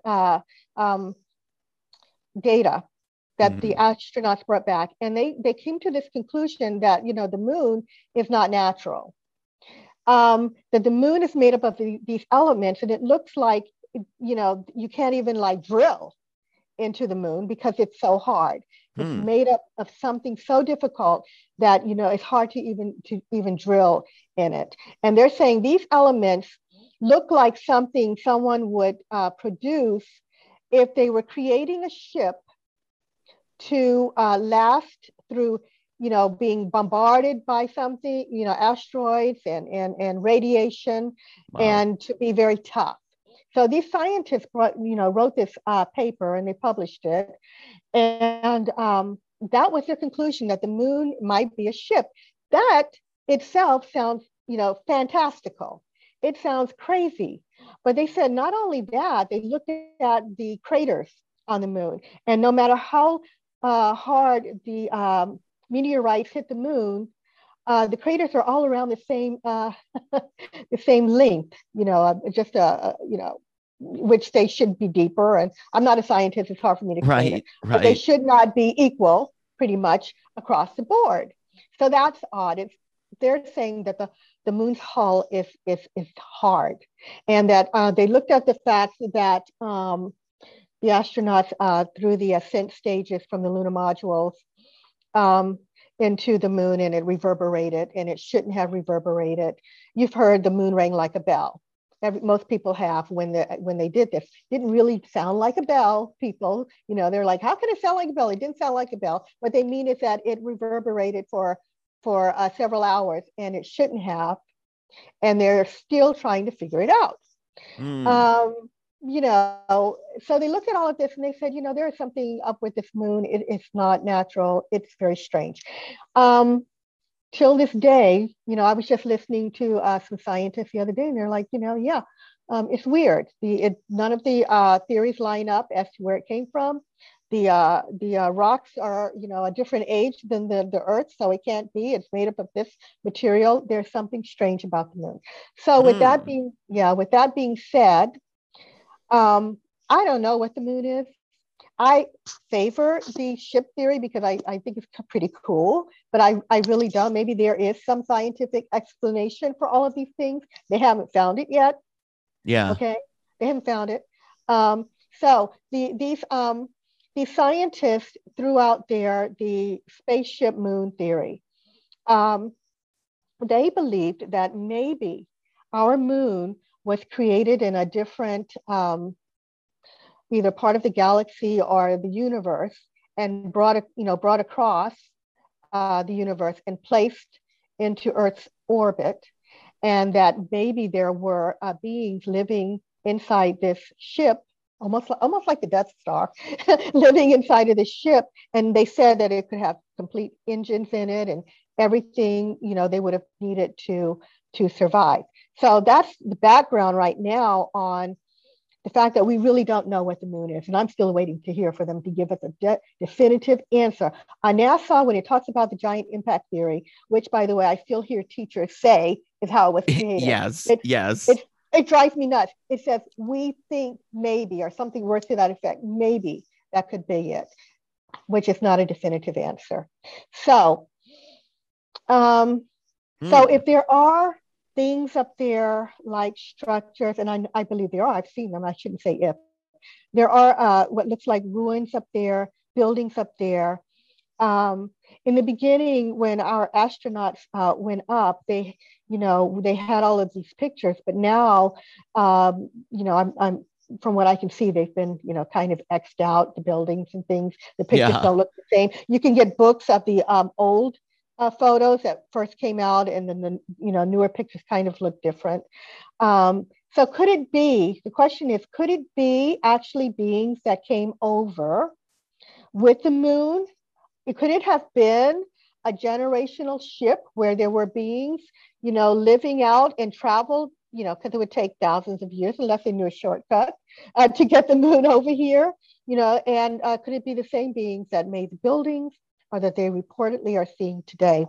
data that the astronauts brought back, and they came to this conclusion that the moon is not natural, that the moon is made up of these elements, and it looks like you can't even like drill into the moon because it's so hard. It's made up of something so difficult that it's hard to even drill in it. And they're saying these elements look like something someone would produce if they were creating a ship to last through, being bombarded by something, asteroids and radiation, wow, and to be very tough. So these scientists wrote this paper, and they published it. And that was their conclusion, that the moon might be a ship. That itself sounds, fantastical. It sounds crazy. But they said not only that, they looked at the craters on the moon. And no matter how hard the meteorites hit the moon, the craters are all around the same the same length, just which they should be deeper. And I'm not a scientist, it's hard for me to explain it, Right. but they Right. should not be equal pretty much across the board. So that's odd. They're saying that the moon's hull is hard, and that they looked at the fact that the astronauts through the ascent stages from the lunar modules um, into the moon, and it reverberated, and it shouldn't have reverberated. You've heard the moon rang like a bell. Most people have when they did this. Didn't really sound like a bell. People, they're like, how can it sound like a bell? It didn't sound like a bell. What they mean is that it reverberated for several hours, and it shouldn't have. And they're still trying to figure it out. Mm. Um, so they looked at all of this and they said, there is something up with this moon. It's not natural. It's very strange. Till this day, I was just listening to some scientists the other day, and they're like, yeah, it's weird. None of the theories line up as to where it came from. The rocks are, a different age than the Earth, so it can't be. It's made up of this material. There's something strange about the moon. So Mm. with that being said, I don't know what the moon is. I favor the ship theory because I think it's pretty cool, but I really don't. Maybe there is some scientific explanation for all of these things. They haven't found it yet. Yeah. Okay, they haven't found it. So these scientists threw out there the spaceship moon theory. Um, they believed that maybe our moon was created in a different either part of the galaxy or the universe, and brought across the universe and placed into Earth's orbit, and that maybe there were beings living inside this ship, almost like the Death Star, living inside of the ship. And they said that it could have complete engines in it and everything they would have needed to survive. So that's the background right now on the fact that we really don't know what the moon is. And I'm still waiting to hear for them to give us a definitive answer. On NASA, when it talks about the giant impact theory, which, by the way, I still hear teachers say is how it was created, Yes. it, Yes. it, it drives me nuts. It says, we think maybe, or something worse to that effect, maybe that could be it, which is not a definitive answer. So, um, so Mm. if there are things up there like structures, and I believe there are, I've seen them, I shouldn't say if, there are what looks like ruins up there, buildings up there. In the beginning, when our astronauts went up, they had all of these pictures, but now, I'm from what I can see, they've been, kind of X'd out, the buildings and things. The pictures Yeah. don't look the same. You can get books of the old photos that first came out, and then the newer pictures kind of look different. So could it be? The question is, could it be actually beings that came over with the moon? Could it have been a generational ship where there were beings, living out and traveled, because it would take thousands of years unless they knew a shortcut to get the moon over here, and could it be the same beings that made the buildings or that they reportedly are seeing today?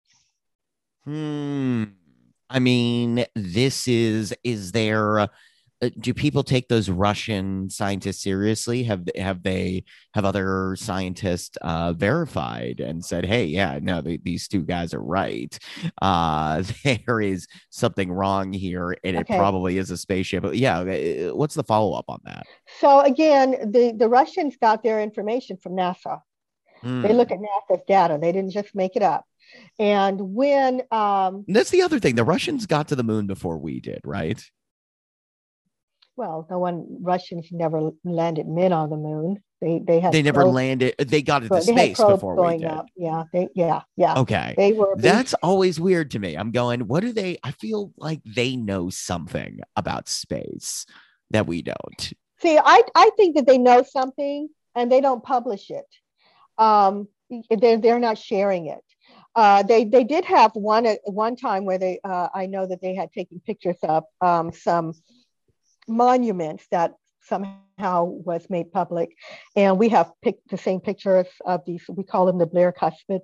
Hmm. I mean, is there, do people take those Russian scientists seriously? Have other scientists verified and said, hey, yeah, no, these two guys are right. There is something wrong here, and it Okay. probably is a spaceship. But yeah, what's the follow up on that? So again, the Russians got their information from NASA. They look Hmm. at NASA's data. They didn't just make it up. And when That's the other thing. The Russians got to the moon before we did, right? well, no one Russians never landed men on the moon. They had They never probes. landed. They got into They had space probes before we going did. up. Yeah. Okay. They were being. That's always weird to me. I'm going, what do they? I feel like they know something about space that we don't. See, I think that they know something and they don't publish it. They're not sharing it. They did have one at one time where they I know that they had taken pictures of some monuments that somehow was made public, and we have picked the same pictures of these. We call them the Blair Cuspids.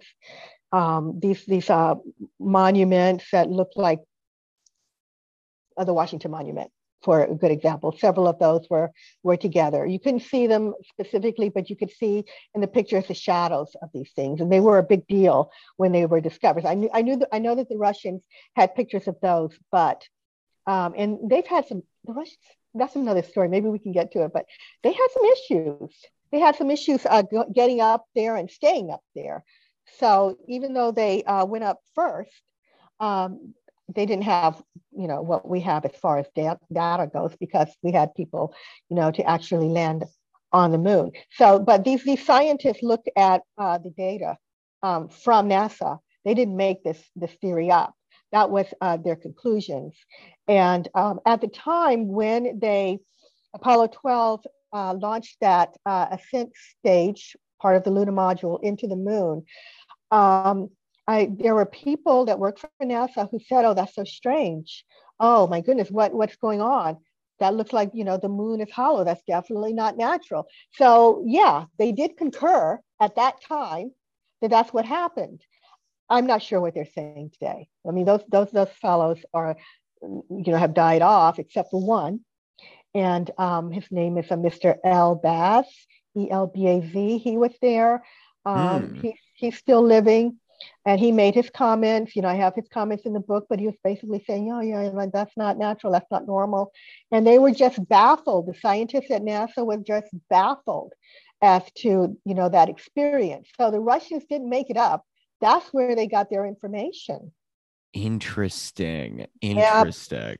These monuments that look like the Washington Monument. for a good example. Several of those were together. You couldn't see them specifically, but you could see in the pictures the shadows of these things, and they were a big deal when they were discovered. I know that the Russians had pictures of those, but and they've had some the Russians. That's another story. Maybe we can get to it, but they had some issues. They had some issues getting up there and staying up there. So even though they went up first, they didn't have, what we have as far as data goes, because we had people, to actually land on the moon. So, but these scientists looked at the data from NASA. They didn't make this theory up. That was their conclusions. And at the time when Apollo 12 launched that ascent stage, part of the lunar module, into the moon, there were people that worked for NASA who said, "Oh, that's so strange. Oh my goodness, what's going on? That looks like, the moon is hollow. That's definitely not natural." So yeah, they did concur at that time that that's what happened. I'm not sure what they're saying today. I mean, those fellows are, have died off, except for one, and his name is Mr. Elbaz, Elbaz. He was there. He's still living. And he made his comments. I have his comments in the book, but he was basically saying, "Oh, yeah, that's not natural. That's not normal." And they were just baffled. The scientists at NASA were just baffled as to, that experience. So the Russians didn't make it up. That's where they got their information. Interesting. Yep.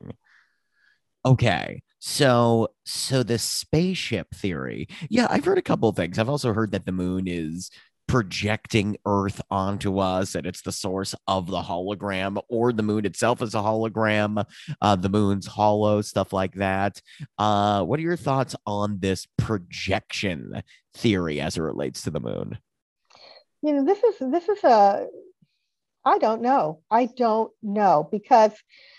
Okay. So the spaceship theory. Yeah, I've heard a couple of things. I've also heard that the moon is projecting Earth onto us, and it's the source of the hologram, or the moon itself is a hologram. The moon's hollow, stuff like that. What are your thoughts on this projection theory as it relates to the moon? This is I don't know because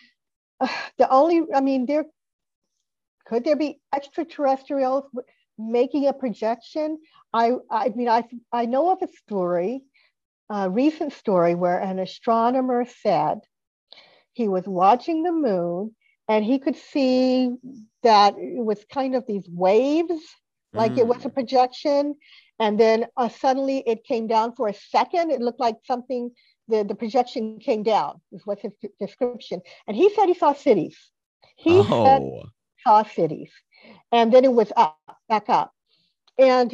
could there be extraterrestrials making a projection? I mean, I know of a story, a recent story, where an astronomer said he was watching the moon and he could see that it was kind of these waves, like it was a projection. And then suddenly it came down for a second. It looked like something, the projection came down, is what his description. And he said he saw cities. He said he saw cities. And then it was back up. And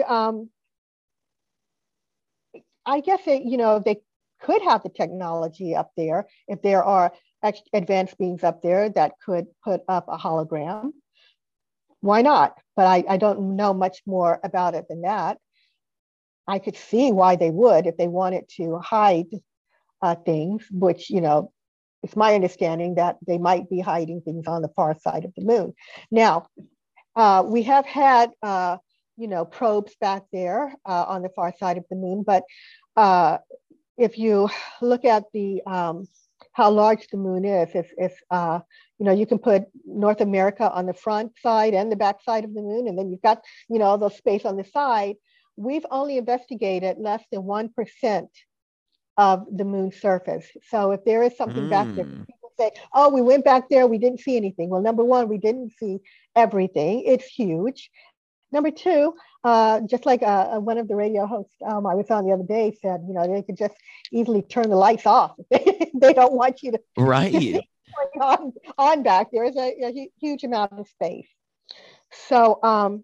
I guess they could have the technology up there if there are advanced beings up there that could put up a hologram. Why not? But I don't know much more about it than that. I could see why they would if they wanted to hide things, which, it's my understanding that they might be hiding things on the far side of the moon. Now, we have had, probes back there on the far side of the moon, but if you look at the how large the moon is, it's you can put North America on the front side and the back side of the moon, and then you've got, those space on the side. We've only investigated less than 1% of the moon's surface. So if there is something back there, people say, "Oh, we went back there, we didn't see anything." Well, number one, we didn't see everything. It's huge. Number two, just like one of the radio hosts I was on the other day said, they could just easily turn the lights off. They don't want you to right on back. There is a huge amount of space. So,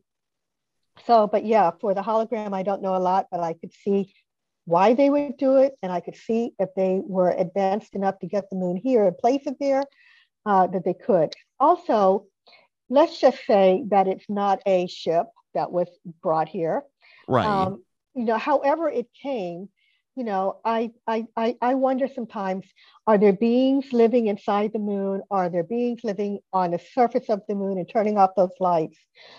but yeah, for the hologram, I don't know a lot, but I could see why they would do it, and I could see if they were advanced enough to get the moon here and place it there, that they could. Also, let's just say that it's not a ship that was brought here. Right. However it came, I wonder sometimes, are there beings living inside the moon? Are there beings living on the surface of the moon and turning off those lights?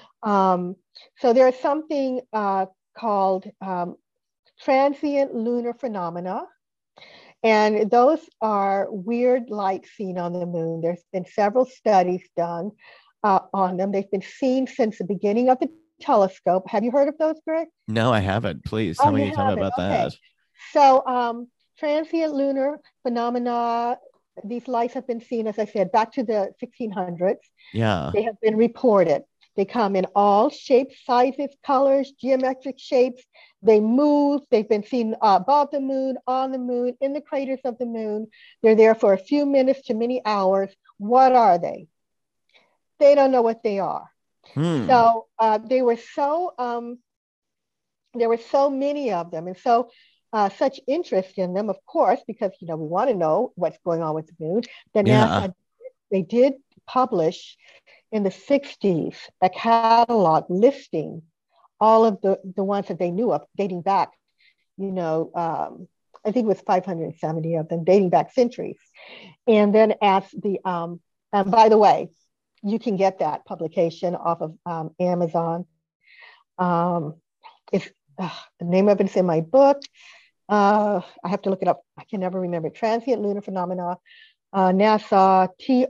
So there's something called transient lunar phenomena. And those are weird lights seen on the moon. There's been several studies done on them. They've been seen since the beginning of the telescope. Have you heard of those, Greg? No, I haven't. Please tell me about okay. that. So transient lunar phenomena These lights have been seen, as I said, back to the 1600s. Yeah. They have been reported. They come in all shapes, sizes, colors, geometric shapes. They move. They've been seen above the moon, on the moon, in the craters of the moon. They're there for a few minutes to many hours. What are they? They don't know what they are. Hmm. So there were so many of them, and so such interest in them, of course, because we want to know what's going on with the moon. The Yeah. NASA they did publish in the 60s a catalog listing all of the ones that they knew of, dating back, I think it was 570 of them, dating back centuries. And then as and by the way, you can get that publication off of Amazon. Um, it's the name of it's in my book. I have to look it up. I can never remember. Transient lunar phenomena, NASA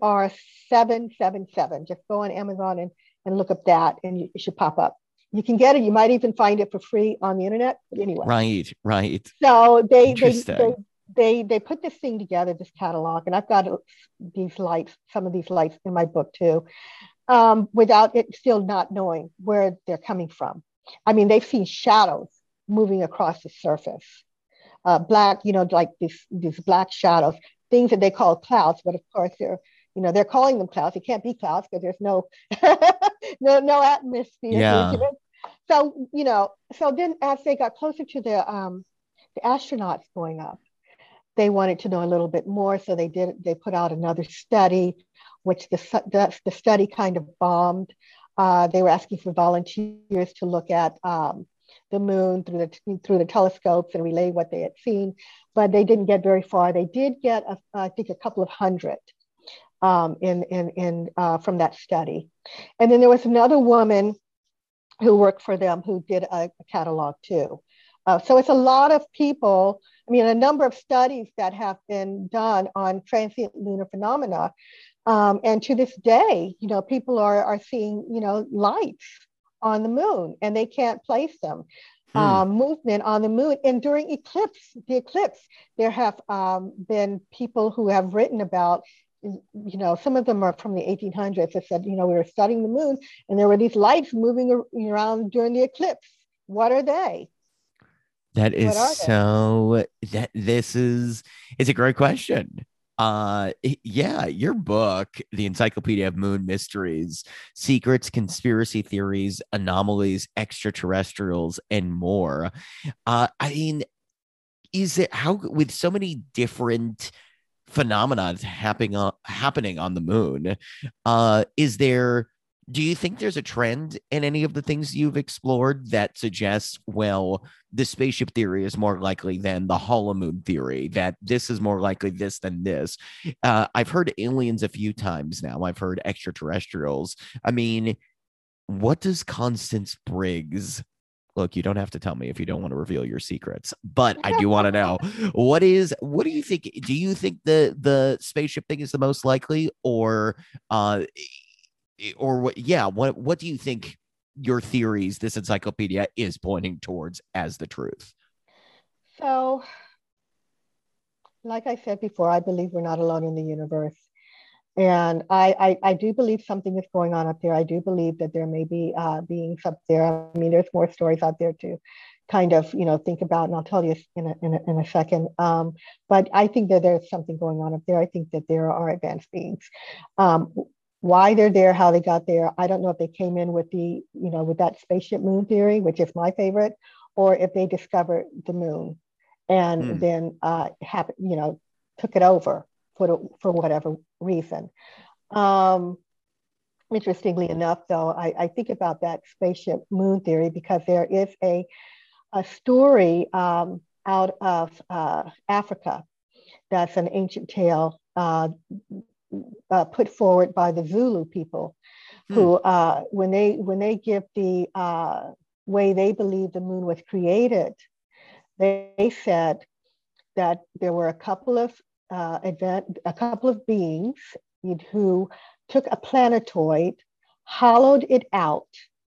TR777. Just go on Amazon and look up that, and it should pop up. You can get it. You might even find it for free on the internet. But anyway, Right. Right. so Interesting. they put this thing together, this catalog, and I've got these lights, some of these lights in my book too, without it still not knowing where they're coming from. I mean, they've seen shadows moving across the surface, black, like these black shadows, things that they call clouds, but of course they're calling them clouds. It can't be clouds because there's no no atmosphere here. Yeah. So so then as they got closer to the astronauts going up, they wanted to know a little bit more, so they put out another study, which the study kind of bombed. They were asking for volunteers to look at the moon through the telescopes and relay what they had seen, but they didn't get very far. They did get, I think, a couple of hundred in from that study, and then there was another woman who worked for them who did a catalog too. So it's a lot of people. I mean, a number of studies that have been done on transient lunar phenomena. And to this day, people are seeing, lights on the moon and they can't place them. Hmm. Movement on the moon. And during the eclipse, there have been people who have written about, some of them are from the 1800s that said, we were studying the moon and there were these lights moving around during the eclipse. What are they? That is What are they? so that this is it's a great question. Yeah, your book, The Encyclopedia of Moon Mysteries, Secrets, Conspiracy Theories, Anomalies, Extraterrestrials, and more. I mean, is it how with so many different phenomena happening on the moon, is there do you think there's a trend in any of the things you've explored that suggests, well, the spaceship theory is more likely than the hollow moon theory, that this is more likely this than this? I've heard aliens a few times now. I've heard extraterrestrials. I mean, what does Constance Briggs look? You don't have to tell me if you don't want to reveal your secrets, but I do want to know what do you think? Do you think the spaceship thing is the most likely, uh or what? Yeah, what do you think your theories, this encyclopedia, is pointing towards as the truth? So, like I said before, I believe we're not alone in the universe. And I do believe something is going on up there. I do believe that there may be beings up there. I mean, there's more stories out there to kind of, think about, and I'll tell you in a second. But I think that there's something going on up there. I think that there are advanced beings. Um, why they're there, how they got there, I don't know if they came in with with that spaceship moon theory, which is my favorite, or if they discovered the moon and Hmm. then took it over for whatever reason. Um, Interestingly enough, though, I think about that spaceship moon theory because there is a story out of Africa that's an ancient tale put forward by the Zulu people, Hmm. who, when they give the way they believe the moon was created, they said that there were a couple of beings who took a planetoid, hollowed it out,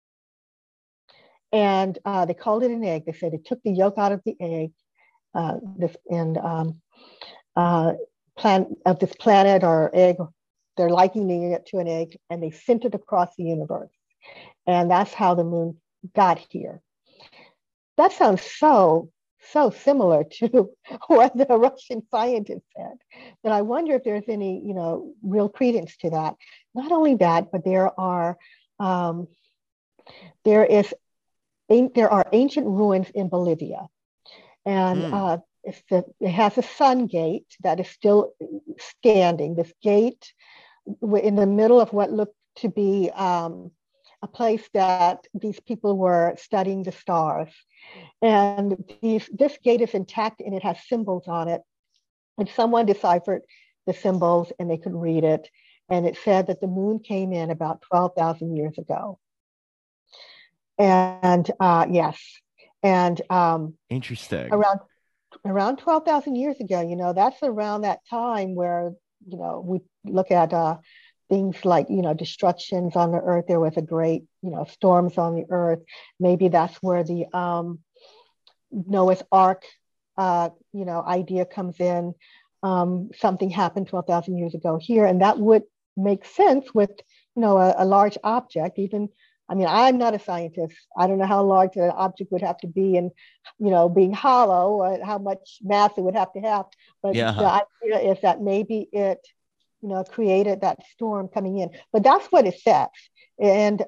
and they called it an egg. They said it took the yolk out of the egg, and uh, this planet or egg. They're likening it to an egg, and they sent it across the universe. And that's how the moon got here. That sounds so similar to what the Russian scientist said that I wonder if there's any, real credence to that. Not only that, but there are ancient ruins in Bolivia, and it has a sun gate that is still standing. This gate in the middle of what looked to be a place that these people were studying the stars. And this gate is intact and it has symbols on it. And someone deciphered the symbols and they could read it. And it said that the moon came in about 12,000 years ago. And yes. And interesting. Around 12,000 years ago, that's around that time where, we look at things like, destructions on the earth. There was a great, storms on the earth. Maybe that's where the Noah's Ark, idea comes in. Something happened 12,000 years ago here, and that would make sense with, a large object. I'm not a scientist. I don't know how large an object would have to be and, being hollow, or how much mass it would have to have. But the idea is that maybe it, created that storm coming in. But that's what it says. And,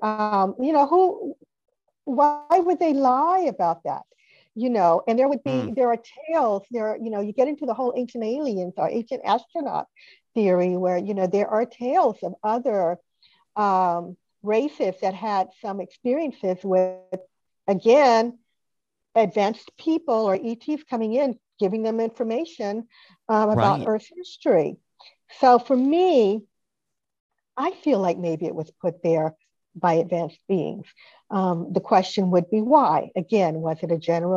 why would they lie about that? And there are tales there, you get into the whole ancient aliens or ancient astronaut theory where, there are tales of other races that had some experiences with, again, advanced people or ETs coming in, giving them information about Earth's history. So for me, I feel like maybe it was put there by advanced beings. The question would be why? Again, was it a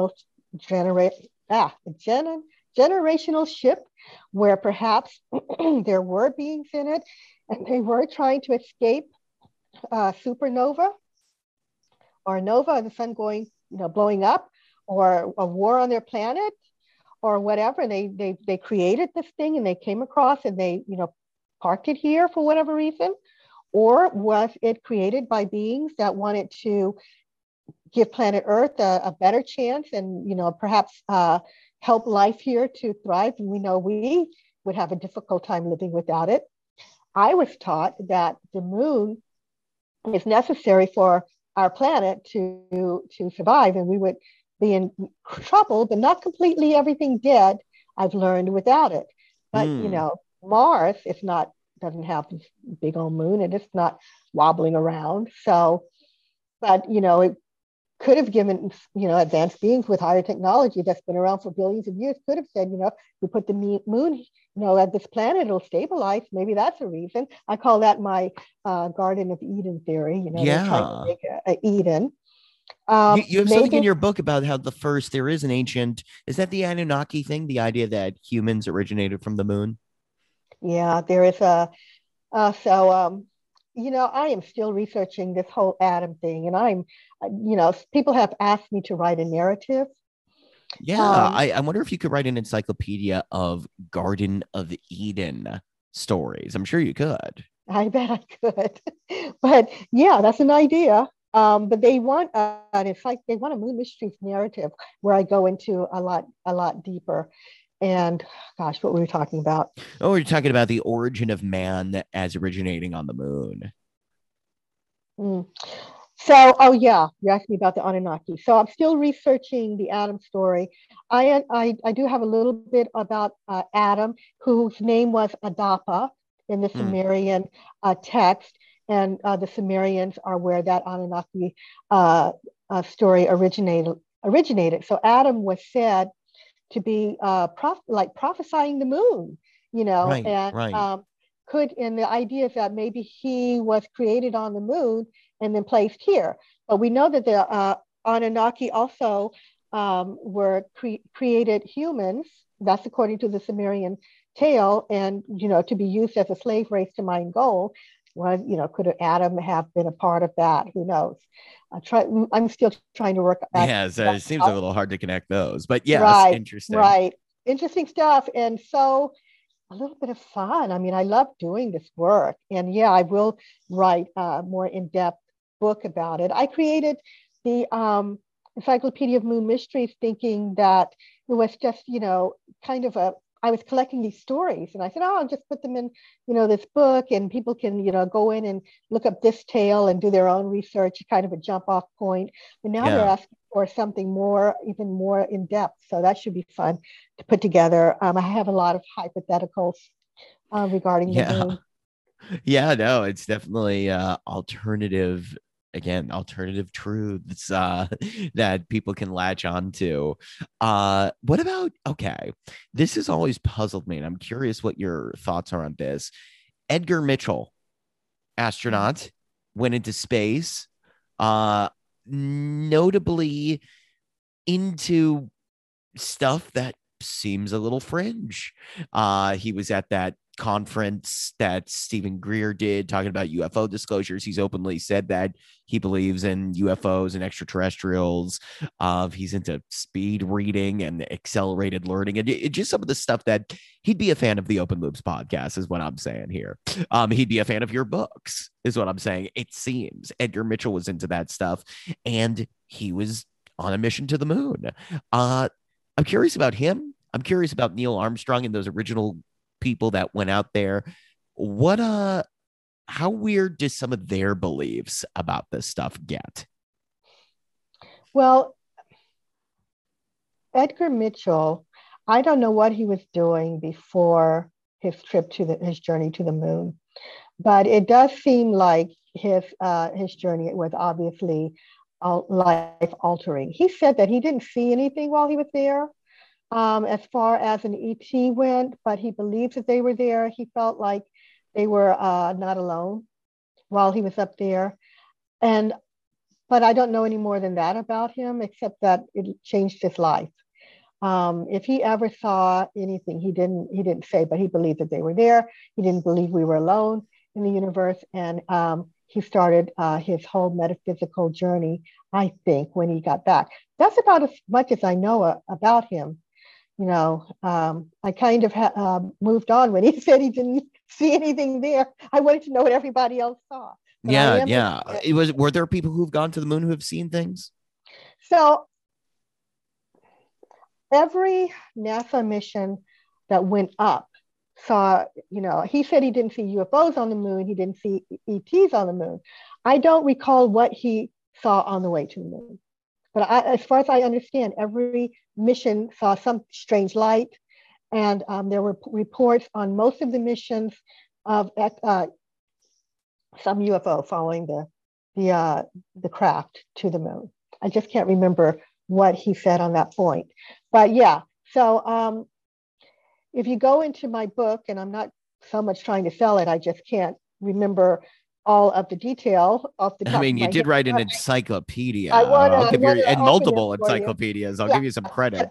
generational ship where perhaps there were beings in it and they were trying to escape supernova or nova, the sun going, blowing up, or a war on their planet or whatever. And they created this thing and they came across and they, parked it here for whatever reason. Or was it created by beings that wanted to give planet Earth a better chance and, perhaps help life here to thrive? We know we would have a difficult time living without it. I was taught that the moon is necessary for our planet to survive, and we would be in trouble, but not completely everything dead, I've learned, without it. But, Mars doesn't have this big old moon, and it's not wobbling around. So, but, it could have given, advanced beings with higher technology that's been around for billions of years could have said, we put the moon, at this planet, it'll stabilize. Maybe that's a reason. I call that my Garden of Eden theory. They're trying to make a Eden. You have something in your book about how there is an ancient, is that the Anunnaki thing? The idea that humans originated from the moon? Yeah, there is I am still researching this whole Adam thing, and people have asked me to write a narrative. Yeah, I wonder if you could write an encyclopedia of Garden of Eden stories. I'm sure you could. I bet I could. But yeah, that's an idea. But they want they want a Moon Mysteries narrative where I go into a lot deeper. And gosh, what were we talking about? Oh, we're talking about the origin of man as originating on the moon. So, oh yeah, you asked me about the Anunnaki. So I'm still researching the Adam story. I do have a little bit about Adam, whose name was Adapa in the Sumerian text, and the Sumerians are where that Anunnaki story originated. So Adam was said to be prophesying the moon, could, and the idea is that maybe he was created on the moon and then placed here. But we know that the Anunnaki also were created humans. That's according to the Sumerian tale, and to be used as a slave race to mine gold. Was, could Adam have been a part of that? Who knows? I'm still trying to work. Yeah, so it seems a little hard to connect those, but yes, right, interesting. Right, interesting stuff. And so, a little bit of fun. I mean, I love doing this work. And yeah, I will write a more in-depth book about it. I created the Encyclopedia of Moon Mysteries thinking that it was just, kind of I was collecting these stories and I said, oh, I'll just put them in, this book and people can, go in and look up this tale and do their own research, kind of a jump off point. But now they're Yeah. asking for something more, even more in depth. So that should be fun to put together. I have a lot of hypotheticals regarding the Yeah. moon. Yeah, no, it's definitely alternative, again, alternative truths that people can latch on to. What about, okay, this has always puzzled me, and I'm curious what your thoughts are on this. Edgar Mitchell, astronaut, went into space, uh notably into stuff that seems a little fringe. He was at that conference that Stephen Greer did talking about UFO disclosures. He's openly said that he believes in UFOs and extraterrestrials. He's into speed reading and accelerated learning, and just some of the stuff that he'd be a fan of the Open Loops podcast is what I'm saying here. He'd be a fan of your books is what I'm saying. It seems Edgar Mitchell was into that stuff, and he was on a mission to the moon. I'm curious about him. I'm curious about Neil Armstrong and those original people that went out there. What how weird do some of their beliefs about this stuff get? Well, Edgar Mitchell, I don't know what he was doing before his trip to his journey to the moon, but it does seem like his journey was obviously life altering. He said that he didn't see anything while he was there, as far as an ET went, but he believes that they were there. He felt like they were not alone while he was up there, and but I don't know any more than that about him, except that it changed his life. If he ever saw anything, he didn't say, but he believed that they were there. He didn't believe we were alone in the universe, and he started his whole metaphysical journey. I think when he got back, that's about as much as I know about him. I kind of moved on when he said he didn't see anything there. I wanted to know what everybody else saw, but I Yeah, am yeah. interested. It was. Were there people who've gone to the moon who have seen things? So every NASA mission that went up saw, he said he didn't see UFOs on the moon, he didn't see ETs on the moon. I don't recall what he saw on the way to the moon. But as far as I understand, every mission saw some strange light, and there were reports on most of the missions of some UFO following the craft to the moon. I just can't remember what he said on that point. But yeah, so if you go into my book, and I'm not so much trying to sell it, I just can't remember all of the detail off the I top of mean, you my head. did write an encyclopedia. I want to I'll I give want you, to and open it multiple for you. encyclopedias. I'll Yeah, give you some credit.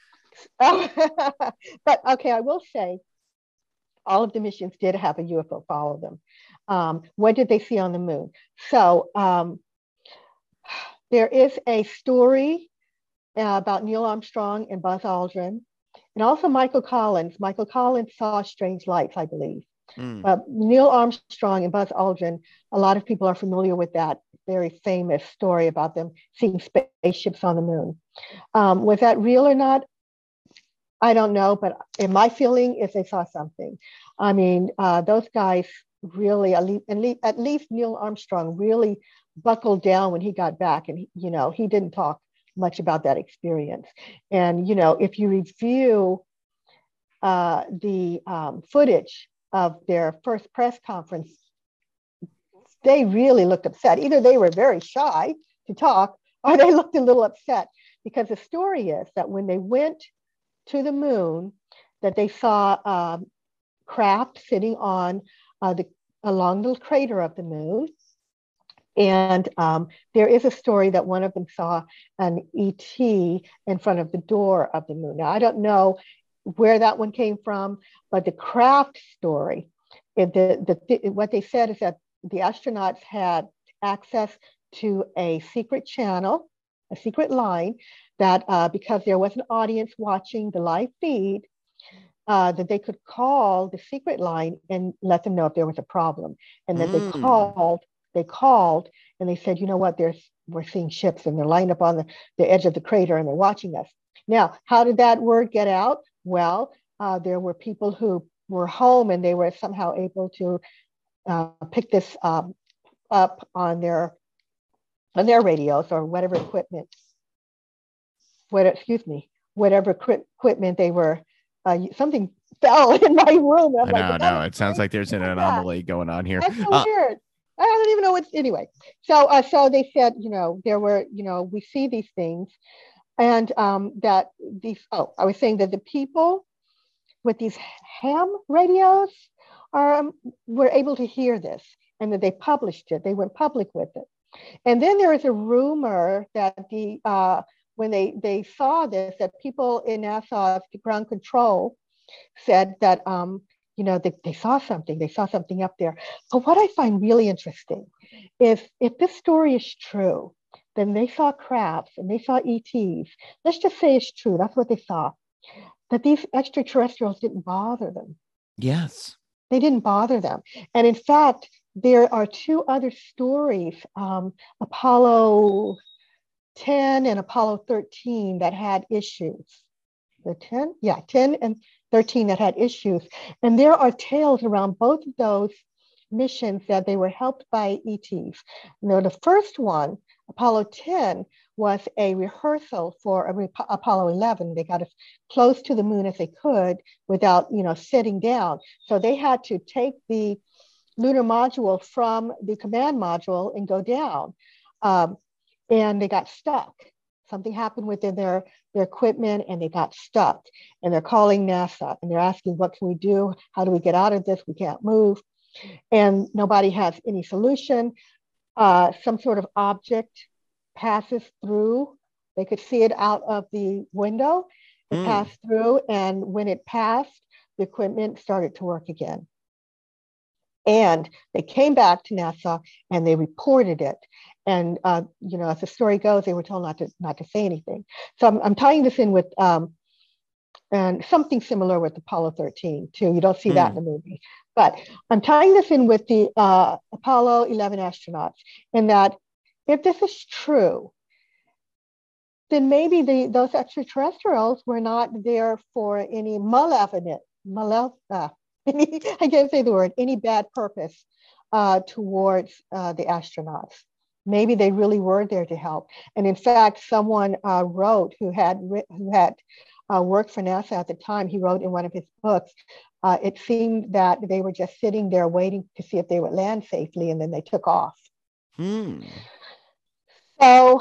but okay, I will say all of the missions did have a UFO follow them. What did they see on the moon? So there is a story about Neil Armstrong and Buzz Aldrin, and also Michael Collins. Michael Collins saw strange lights, I believe. Mm. But Neil Armstrong and Buzz Aldrin, a lot of people are familiar with that very famous story about them seeing spaceships on the moon. Was that real or not? I don't know, but in my feeling is they saw something. I mean, those guys really, at least Neil Armstrong really buckled down when he got back, and he didn't talk much about that experience. And if you review the footage of their first press conference, they really looked upset. Either they were very shy to talk, or they looked a little upset, because the story is that when they went to the moon, that they saw craft sitting on along the crater of the moon. And there is a story that one of them saw an ET in front of the door of the moon. Now, I don't know where that one came from, but the craft story, what they said is that the astronauts had access to a secret channel, a secret line, that because there was an audience watching the live feed, that they could call the secret line and let them know if there was a problem, and that Mm. they called, and they said, you know what, we're seeing ships and they're lined up on the edge of the crater and they're watching us. Now, how did that word get out? Well, there were people who were home and they were somehow able to pick this up on their radios or whatever equipment, excuse me, whatever equipment they were. Something fell in my room. And I'm I like, know, is that no, a it sounds snake? like there's an Oh yeah, anomaly going on here. that's so weird. I don't even know what's anyway. So they said, there were, we see these things, and that these. Oh, I was saying that the people with these ham radios are were able to hear this, and that they published it. They went public with it. And then there is a rumor that when they saw this, that people in NASA's ground control said that they saw something up there. But what I find really interesting is, if this story is true, then they saw crabs and they saw ETs. Let's just say it's true. That's what they saw. That these extraterrestrials didn't bother them. Yes. They didn't bother them. And in fact, there are two other stories, Apollo 10 and Apollo 13, that had issues. The 10? Yeah, 10 and 13 that had issues. And there are tales around both of those missions that they were helped by ETs. The first one, Apollo 10, was a rehearsal for Apollo 11. They got as close to the moon as they could without, sitting down. So they had to take the lunar module from the command module and go down. And they got stuck. Something happened within their equipment, and they got stuck. And they're calling NASA and they're asking, what can we do? How do we get out of this? We can't move. And nobody has any solution. Some sort of object passes through. They could see it out of the window. It Mm. passed through, and when it passed, the equipment started to work again. And they came back to NASA and they reported it. And as the story goes, they were told not to say anything. So I'm tying this in with and something similar with Apollo 13 too. You don't see that in Mm. the movie, but I'm tying this in with the Apollo 11 astronauts, in that if this is true, then maybe those extraterrestrials were not there for any I can't say the word, any bad purpose towards the astronauts. Maybe they really were there to help. And in fact, someone wrote who had worked for NASA at the time. He wrote in one of his books, it seemed that they were just sitting there waiting to see if they would land safely, and then they took off. Mm. So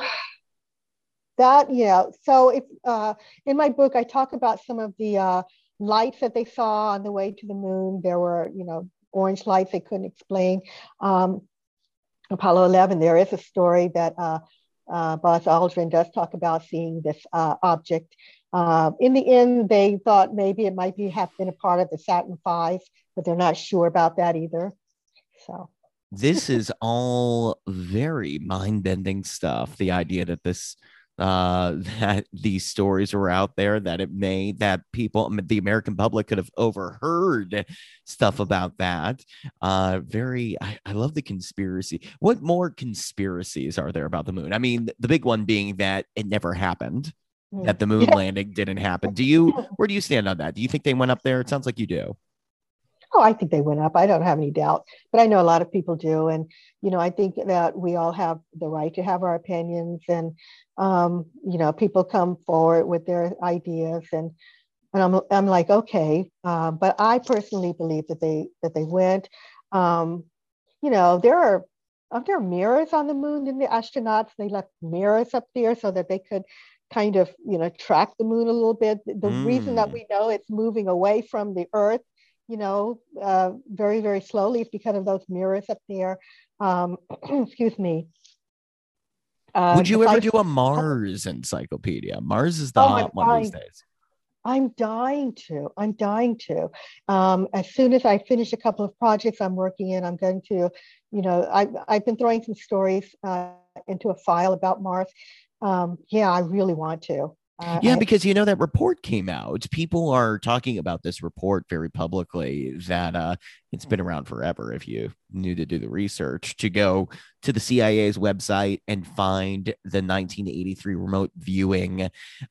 so if in my book I talk about some of the lights that they saw on the way to the moon. There were, orange lights they couldn't explain. Apollo 11, there is a story that Buzz Aldrin does talk about seeing this object. In the end, they thought maybe it might have been a part of the Saturn V, but they're not sure about that either. So This is all very mind-bending stuff. The idea that that these stories were out there, that people, the American public, could have overheard stuff about that. I love the conspiracy. What more conspiracies are there about the moon? I mean, the big one being that it never happened, that the moon yeah. landing didn't happen. Where do you stand on that? Do you think they went up there? It sounds like you do. Oh, I think they went up. I don't have any doubt, but I know a lot of people do. And, I think that we all have the right to have our opinions, and, people come forward with their ideas, and I'm like, okay. But I personally believe that they went. Um, there are mirrors on the moon, and the astronauts, they left mirrors up there so that they could kind of, track the moon a little bit. The reason that Mm. we know it's moving away from the Earth, very, very slowly, is because of those mirrors up there. Excuse me. Would you ever Besides, do a Mars encyclopedia? Mars is the oh, I'm hot one these dying. days. I'm dying to. I'm dying to. As soon as I finish a couple of projects I'm working in, I'm going to, I've been throwing some stories into a file about Mars. Yeah, I really want to. Yeah, because that report came out. People are talking about this report very publicly, that it's been around forever. If you knew to do the research, to go to the CIA's website and find the 1983 remote viewing,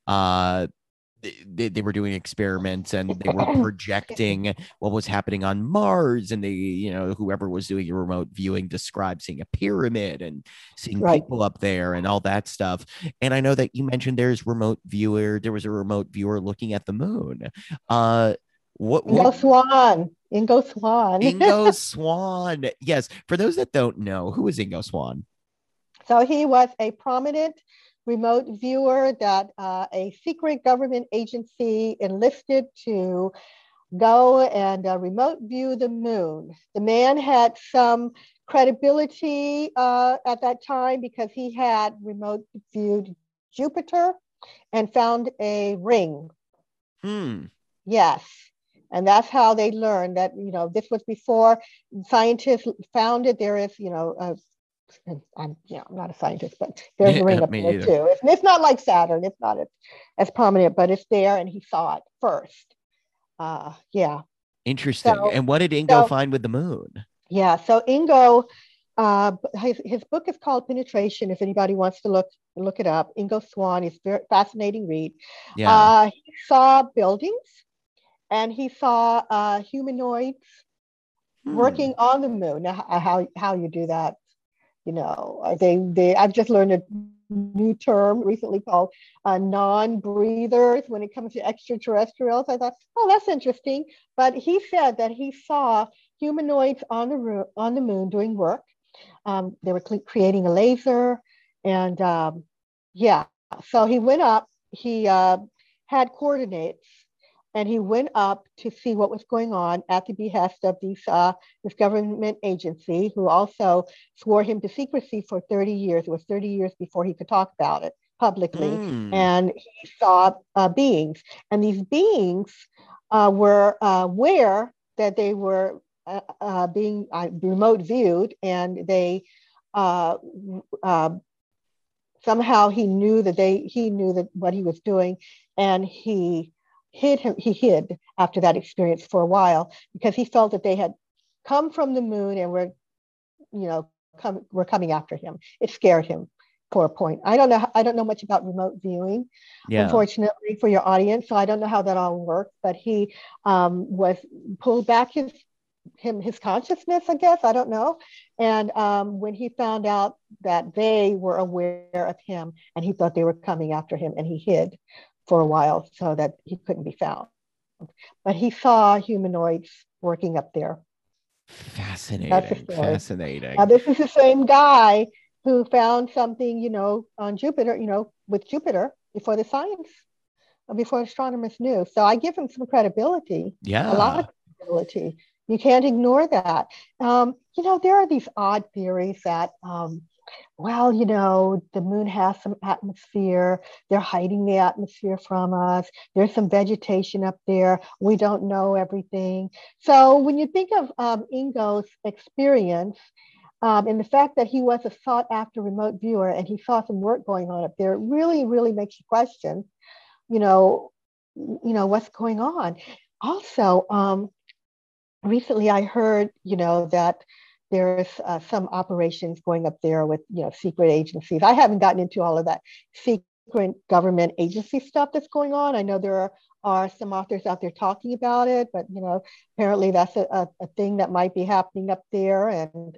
they were doing experiments and they were projecting what was happening on Mars. And whoever was doing a remote viewing described seeing a pyramid and seeing people up there and all that stuff. And I know that you mentioned there was a remote viewer looking at the moon. Ingo Swann. Ingo Swann. Yes. For those that don't know, who is Ingo Swann? So he was a prominent remote viewer that a secret government agency enlisted to go and remote view the moon. The man had some credibility at that time because he had remote viewed Jupiter and found a ring. Yes. And that's how they learned that, this was before scientists found it. There is, I'm not a scientist, but there's a ring up there too. It's not like Saturn. It's not as prominent, but it's there, and he saw it first. Yeah. Interesting. And what did Ingo find with the moon? Yeah. So Ingo, his book is called Penetration. If anybody wants to look it up, Ingo Swann is very fascinating read. Yeah. He saw buildings, and he saw humanoids working on the moon. Now, how you do that? I've just learned a new term recently called non-breathers when it comes to extraterrestrials. I thought, oh, that's interesting. But he said that he saw humanoids on the moon doing work. They were creating a laser, and so he went up. He had coordinates, and he went up to see what was going on at the behest of this government agency, who also swore him to secrecy for 30 years. It was 30 years before he could talk about it publicly. And he saw beings. And these beings were aware that they were being remote viewed, and they somehow he knew that what he was doing, and he hid after that experience for a while, because he felt that they had come from the moon and were coming after him. It scared him for a point. I don't know much about remote viewing, unfortunately, for your audience, so I don't know how that all worked. But he was pulled back his consciousness, I guess. I don't know. And when he found out that they were aware of him, and he thought they were coming after him, and he hid for a while so that he couldn't be found. But he saw humanoids working up there. Fascinating. Fascinating. Now, this is the same guy who found something, on Jupiter, with Jupiter before astronomers knew. So I give him some credibility. Yeah. A lot of credibility. You can't ignore that. There are these odd theories that, the moon has some atmosphere. They're hiding the atmosphere from us. There's some vegetation up there. We don't know everything. So when you think of Ingo's experience, and the fact that he was a sought after remote viewer and he saw some work going on up there, it really, really makes you question, what's going on. Also, recently I heard, that there's some operations going up there with, secret agencies. I haven't gotten into all of that secret government agency stuff that's going on. I know there are some authors out there talking about it, but, apparently that's a thing that might be happening up there. And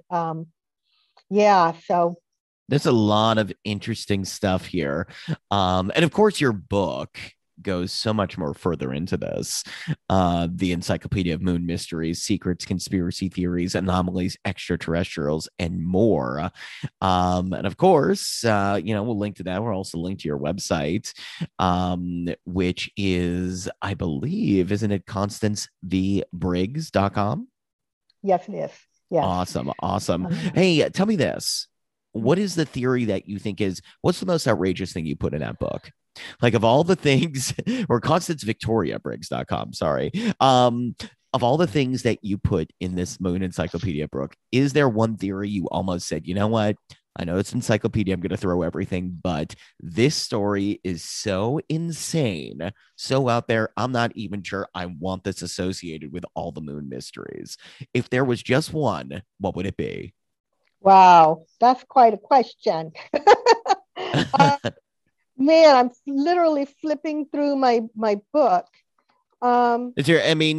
so. There's a lot of interesting stuff here. And of course, your book goes so much more further into this. The Encyclopedia of Moon Mysteries, Secrets, Conspiracy Theories, Anomalies, Extraterrestrials, and more. And of course, we'll link to that. We'll also link to your website, which is, I believe, isn't it ConstanceVBriggs.com? Yes, it is. Yes. Awesome. Hey, tell me this. What is the theory that you think what's the most outrageous thing you put in that book? Like, of all the things, or ConstanceVictoriaBriggs.com, sorry. Of all the things that you put in this Moon Encyclopedia book, is there one theory you almost said, you know what, I know it's encyclopedia. I'm going to throw everything, but this story is so insane, so out there. I'm not even sure I want this associated with all the moon mysteries. If there was just one, what would it be? Wow, that's quite a question. uh, Man, I'm literally flipping through my book. Is there, I mean,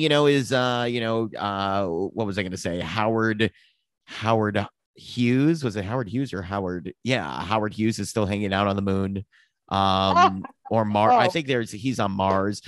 what was I going to say? Howard Hughes. Was it Howard Hughes or Howard? Yeah, Howard Hughes is still hanging out on the moon. Or Mars. I oh, think he's on Mars.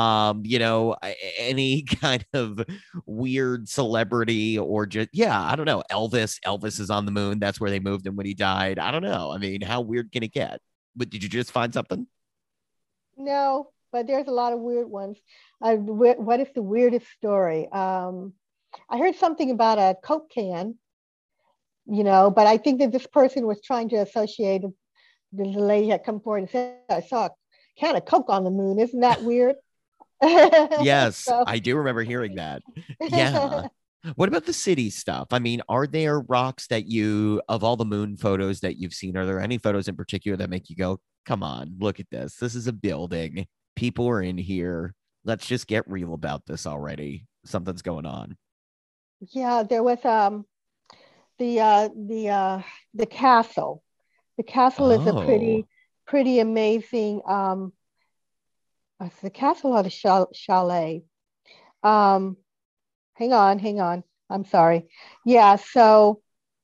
Any kind of weird celebrity or just, yeah, I don't know. Elvis is on the moon. That's where they moved him when he died. I don't know. I mean, how weird can it get? But did you just find something? no, but there's a lot of weird ones. What is the weirdest story? I heard something about a Coke can, but I think that this person was trying to associate the lady had come forward and said, I saw a can of Coke on the moon. Isn't that weird? Yes, So, I do remember hearing that. Yeah. What about the city stuff? I mean, are there rocks that of all the moon photos that you've seen, are there any photos in particular that make you go, come on, look at this? This is a building. People are in here. Let's just get real about this already. Something's going on. yeah, there was the uh, the uh, the castle. The castle is a Oh, pretty amazing. It's the castle or the chalet. Um, hang on. I'm sorry. Yeah, so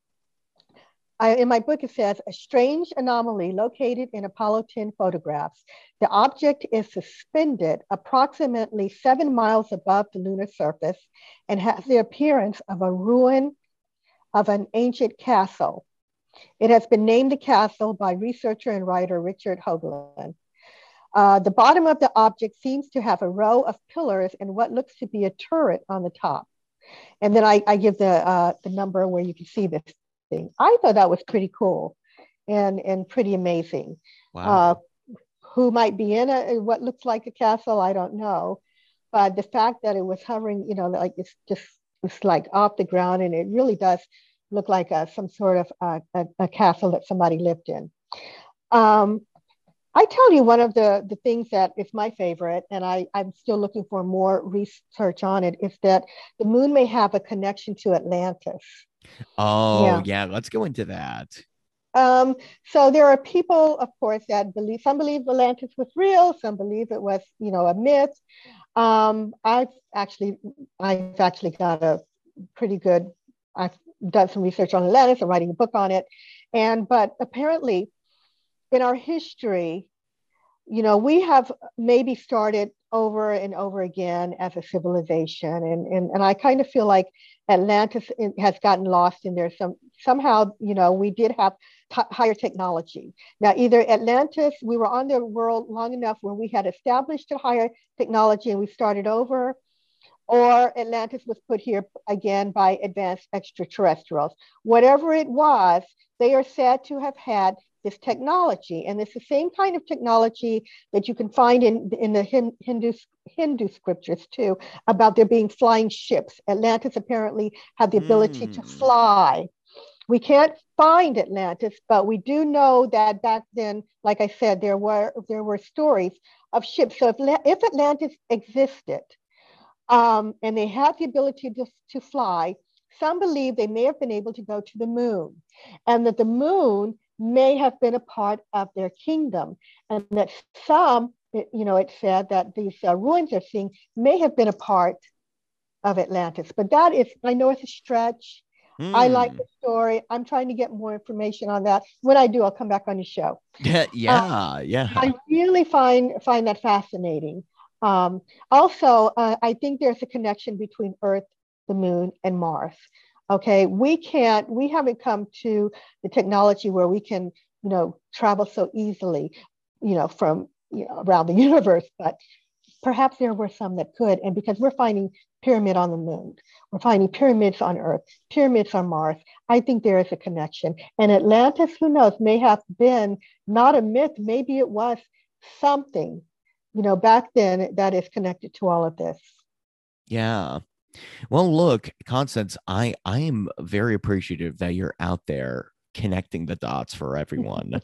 in my book, it says a strange anomaly located in Apollo 10 photographs. The object is suspended approximately 7 miles above the lunar surface and has the appearance of a ruin of an ancient castle. It has been named the castle by researcher and writer Richard Hoagland. The bottom of the object seems to have a row of pillars and what looks to be a turret on the top. And then I give the number where you can see this thing. I thought that was pretty cool and pretty amazing. Uh, wow. who might be in what looks like a castle, I don't know. But the fact that it was hovering, like it's like off the ground, and it really does look like some sort of a castle that somebody lived in. Um, I tell you, one of the things that is my favorite, and I'm still looking for more research on it, is that the moon may have a connection to Atlantis. Oh, Yeah. yeah. Let's go into that. Um, so there are people, of course, that believe, some believe Atlantis was real, some believe it was, a myth. Um, I've actually, I've actually got a pretty good, I've done some research on Atlantis. I'm writing a book on it. But apparently in our history, we have maybe started over and over again as a civilization. And I kind of feel like Atlantis has gotten lost in there. Somehow, we did have higher technology. Now, either Atlantis, we were on the world long enough where we had established a higher technology and we started over, or Atlantis was put here again by advanced extraterrestrials. Whatever it was, they are said to have had this technology, and it's the same kind of technology that you can find in the Hindu scriptures too, about there being flying ships. Atlantis apparently had the ability to Hmm. fly. We can't find Atlantis, but we do know that back then, like I said, there were stories of ships. So if Atlantis existed, and they had the ability to fly, some believe they may have been able to go to the moon, and that the moon may have been a part of their kingdom, and that it said that these ruins they're seeing may have been a part of Atlantis. But that is, I know it's a stretch. I like Hmm. the story. I'm trying to get more information on that. When I do, I'll come back on the show. Yeah, Uh, yeah, yeah. I really find that fascinating. Also, I think there's a connection between Earth, the Moon, and Mars. Okay, we haven't come to the technology where we can, travel so easily, from around the universe. But perhaps there were some that could, and because we're finding pyramid on the moon, we're finding pyramids on Earth, pyramids on Mars. I think there is a connection. And Atlantis, who knows, may have been not a myth. Maybe it was something, back then that is connected to all of this. Yeah. Well, look, Constance, I am very appreciative that you're out there connecting the dots for everyone.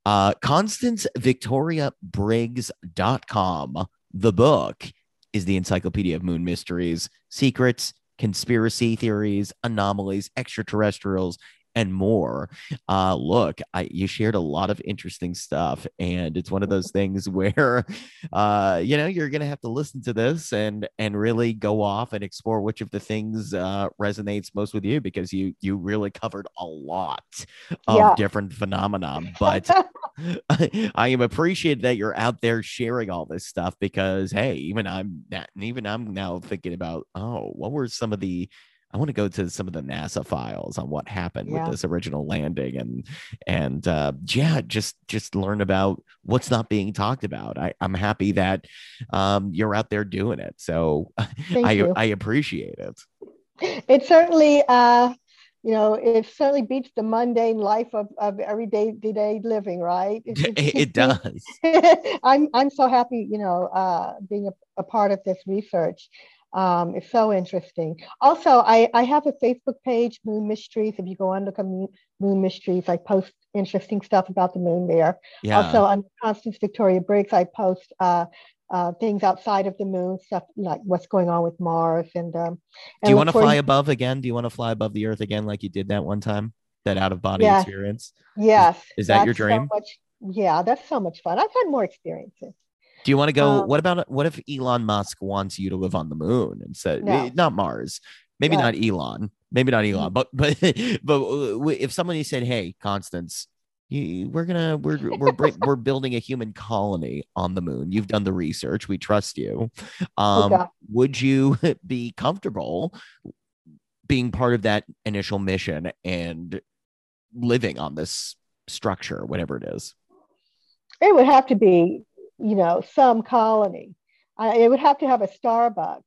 ConstanceVictoriaBriggs.com. The book is the Encyclopedia of Moon Mysteries, Secrets, Conspiracy Theories, Anomalies, Extraterrestrials, and more. Look, you shared a lot of interesting stuff, and it's one of those things where you're gonna have to listen to this and really go off and explore which of the things resonates most with you, because you really covered a lot of different phenomena. But I am appreciated that you're out there sharing all this stuff, because hey, even I'm now thinking about, what were some of the, I want to go to some of the NASA files on what happened with this original landing, and just learn about what's not being talked about. I'm happy that you're out there doing it. So I appreciate it. It certainly it certainly beats the mundane life of everyday living, right? It does. I'm so happy, being a part of this research. It's so interesting. Also, I have a Facebook page, Moon Mysteries. If you go on, look at Moon Mysteries, I post interesting stuff about the moon there. Yeah. Also, on Constance Victoria Briggs, I post things outside of the moon, stuff like what's going on with Mars. And do you want to fly above again? Do you want to fly above the Earth again, like you did that one time, that out of body experience? Yes. Is that your dream? That's so much fun. I've had more experiences. Do you want to go? What if Elon Musk wants you to live on the moon and said, not Mars, maybe not Elon, but if somebody said, hey, Constance, we're building a human colony on the moon. You've done the research. We trust you. Would you be comfortable being part of that initial mission and living on this structure, whatever it is? It would have to be, some colony. It would have to have a Starbucks.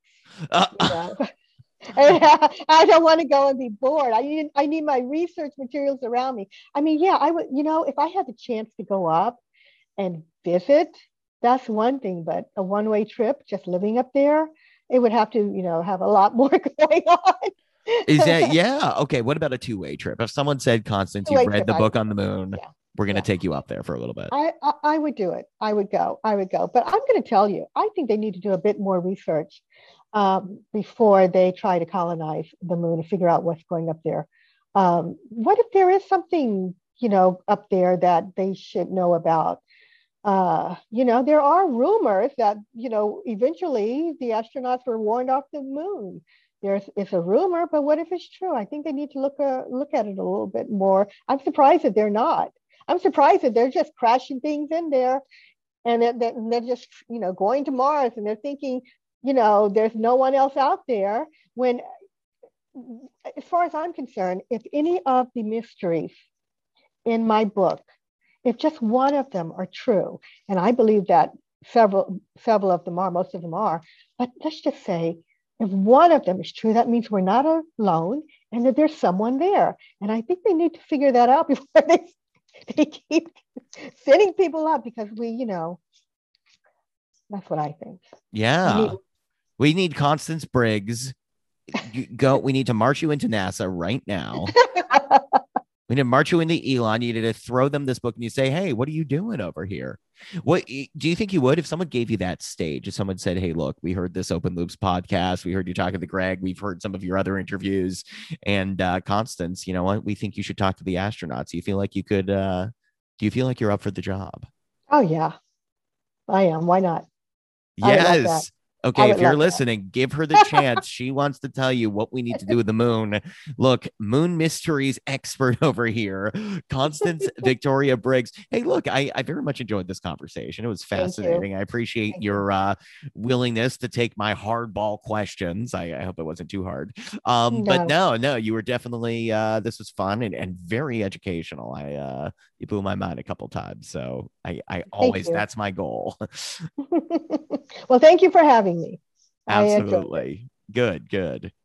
I don't want to go and be bored. I need my research materials around me. I mean, I would, if I had the chance to go up and visit, that's one thing, but a one-way trip, just living up there, it would have to, have a lot more going on. Is that, okay. What about a two-way trip? If someone said, Constance, you've read the book on the moon, we're going to take you up there for a little bit. I would do it. I would go. But I'm going to tell you, I think they need to do a bit more research before they try to colonize the moon and figure out what's going up there. What if there is something, up there that they should know about? There are rumors that, eventually the astronauts were warned off the moon. It's a rumor, but what if it's true? I think they need to look at it a little bit more. I'm surprised that they're not. I'm surprised that they're just crashing things in there, and they're just, going to Mars, and they're thinking, there's no one else out there. When, as far as I'm concerned, if any of the mysteries in my book, if just one of them are true, and I believe that several of them are, most of them are, but let's just say if one of them is true, that means we're not alone and that there's someone there. And I think they need to figure that out before they keep sending people up, because that's what I think. Yeah. We need Constance Briggs. We need to march you into NASA right now. We need to march you into Elon. You need to throw them this book and you say, hey, what are you doing over here? What do you think you would if someone gave you that stage? If someone said, hey, look, we heard this Open Loops podcast. We heard you talking to Greg. We've heard some of your other interviews. And Constance, you know what? We think you should talk to the astronauts. Do you feel like you could? Do you feel like you're up for the job? Oh, yeah, I am. Why not? Yes. Okay, if you're listening, give her the chance. She wants to tell you what we need to do with the moon. Look, Moon Mysteries expert over here, Constance Victoria Briggs. Hey, look, I very much enjoyed this conversation. It was fascinating. I appreciate your willingness to take my hardball questions. I hope it wasn't too hard. But no, you were definitely, this was fun and very educational. You blew my mind a couple times. So I always, that's my goal. Well, thank you for having me. Absolutely. Good.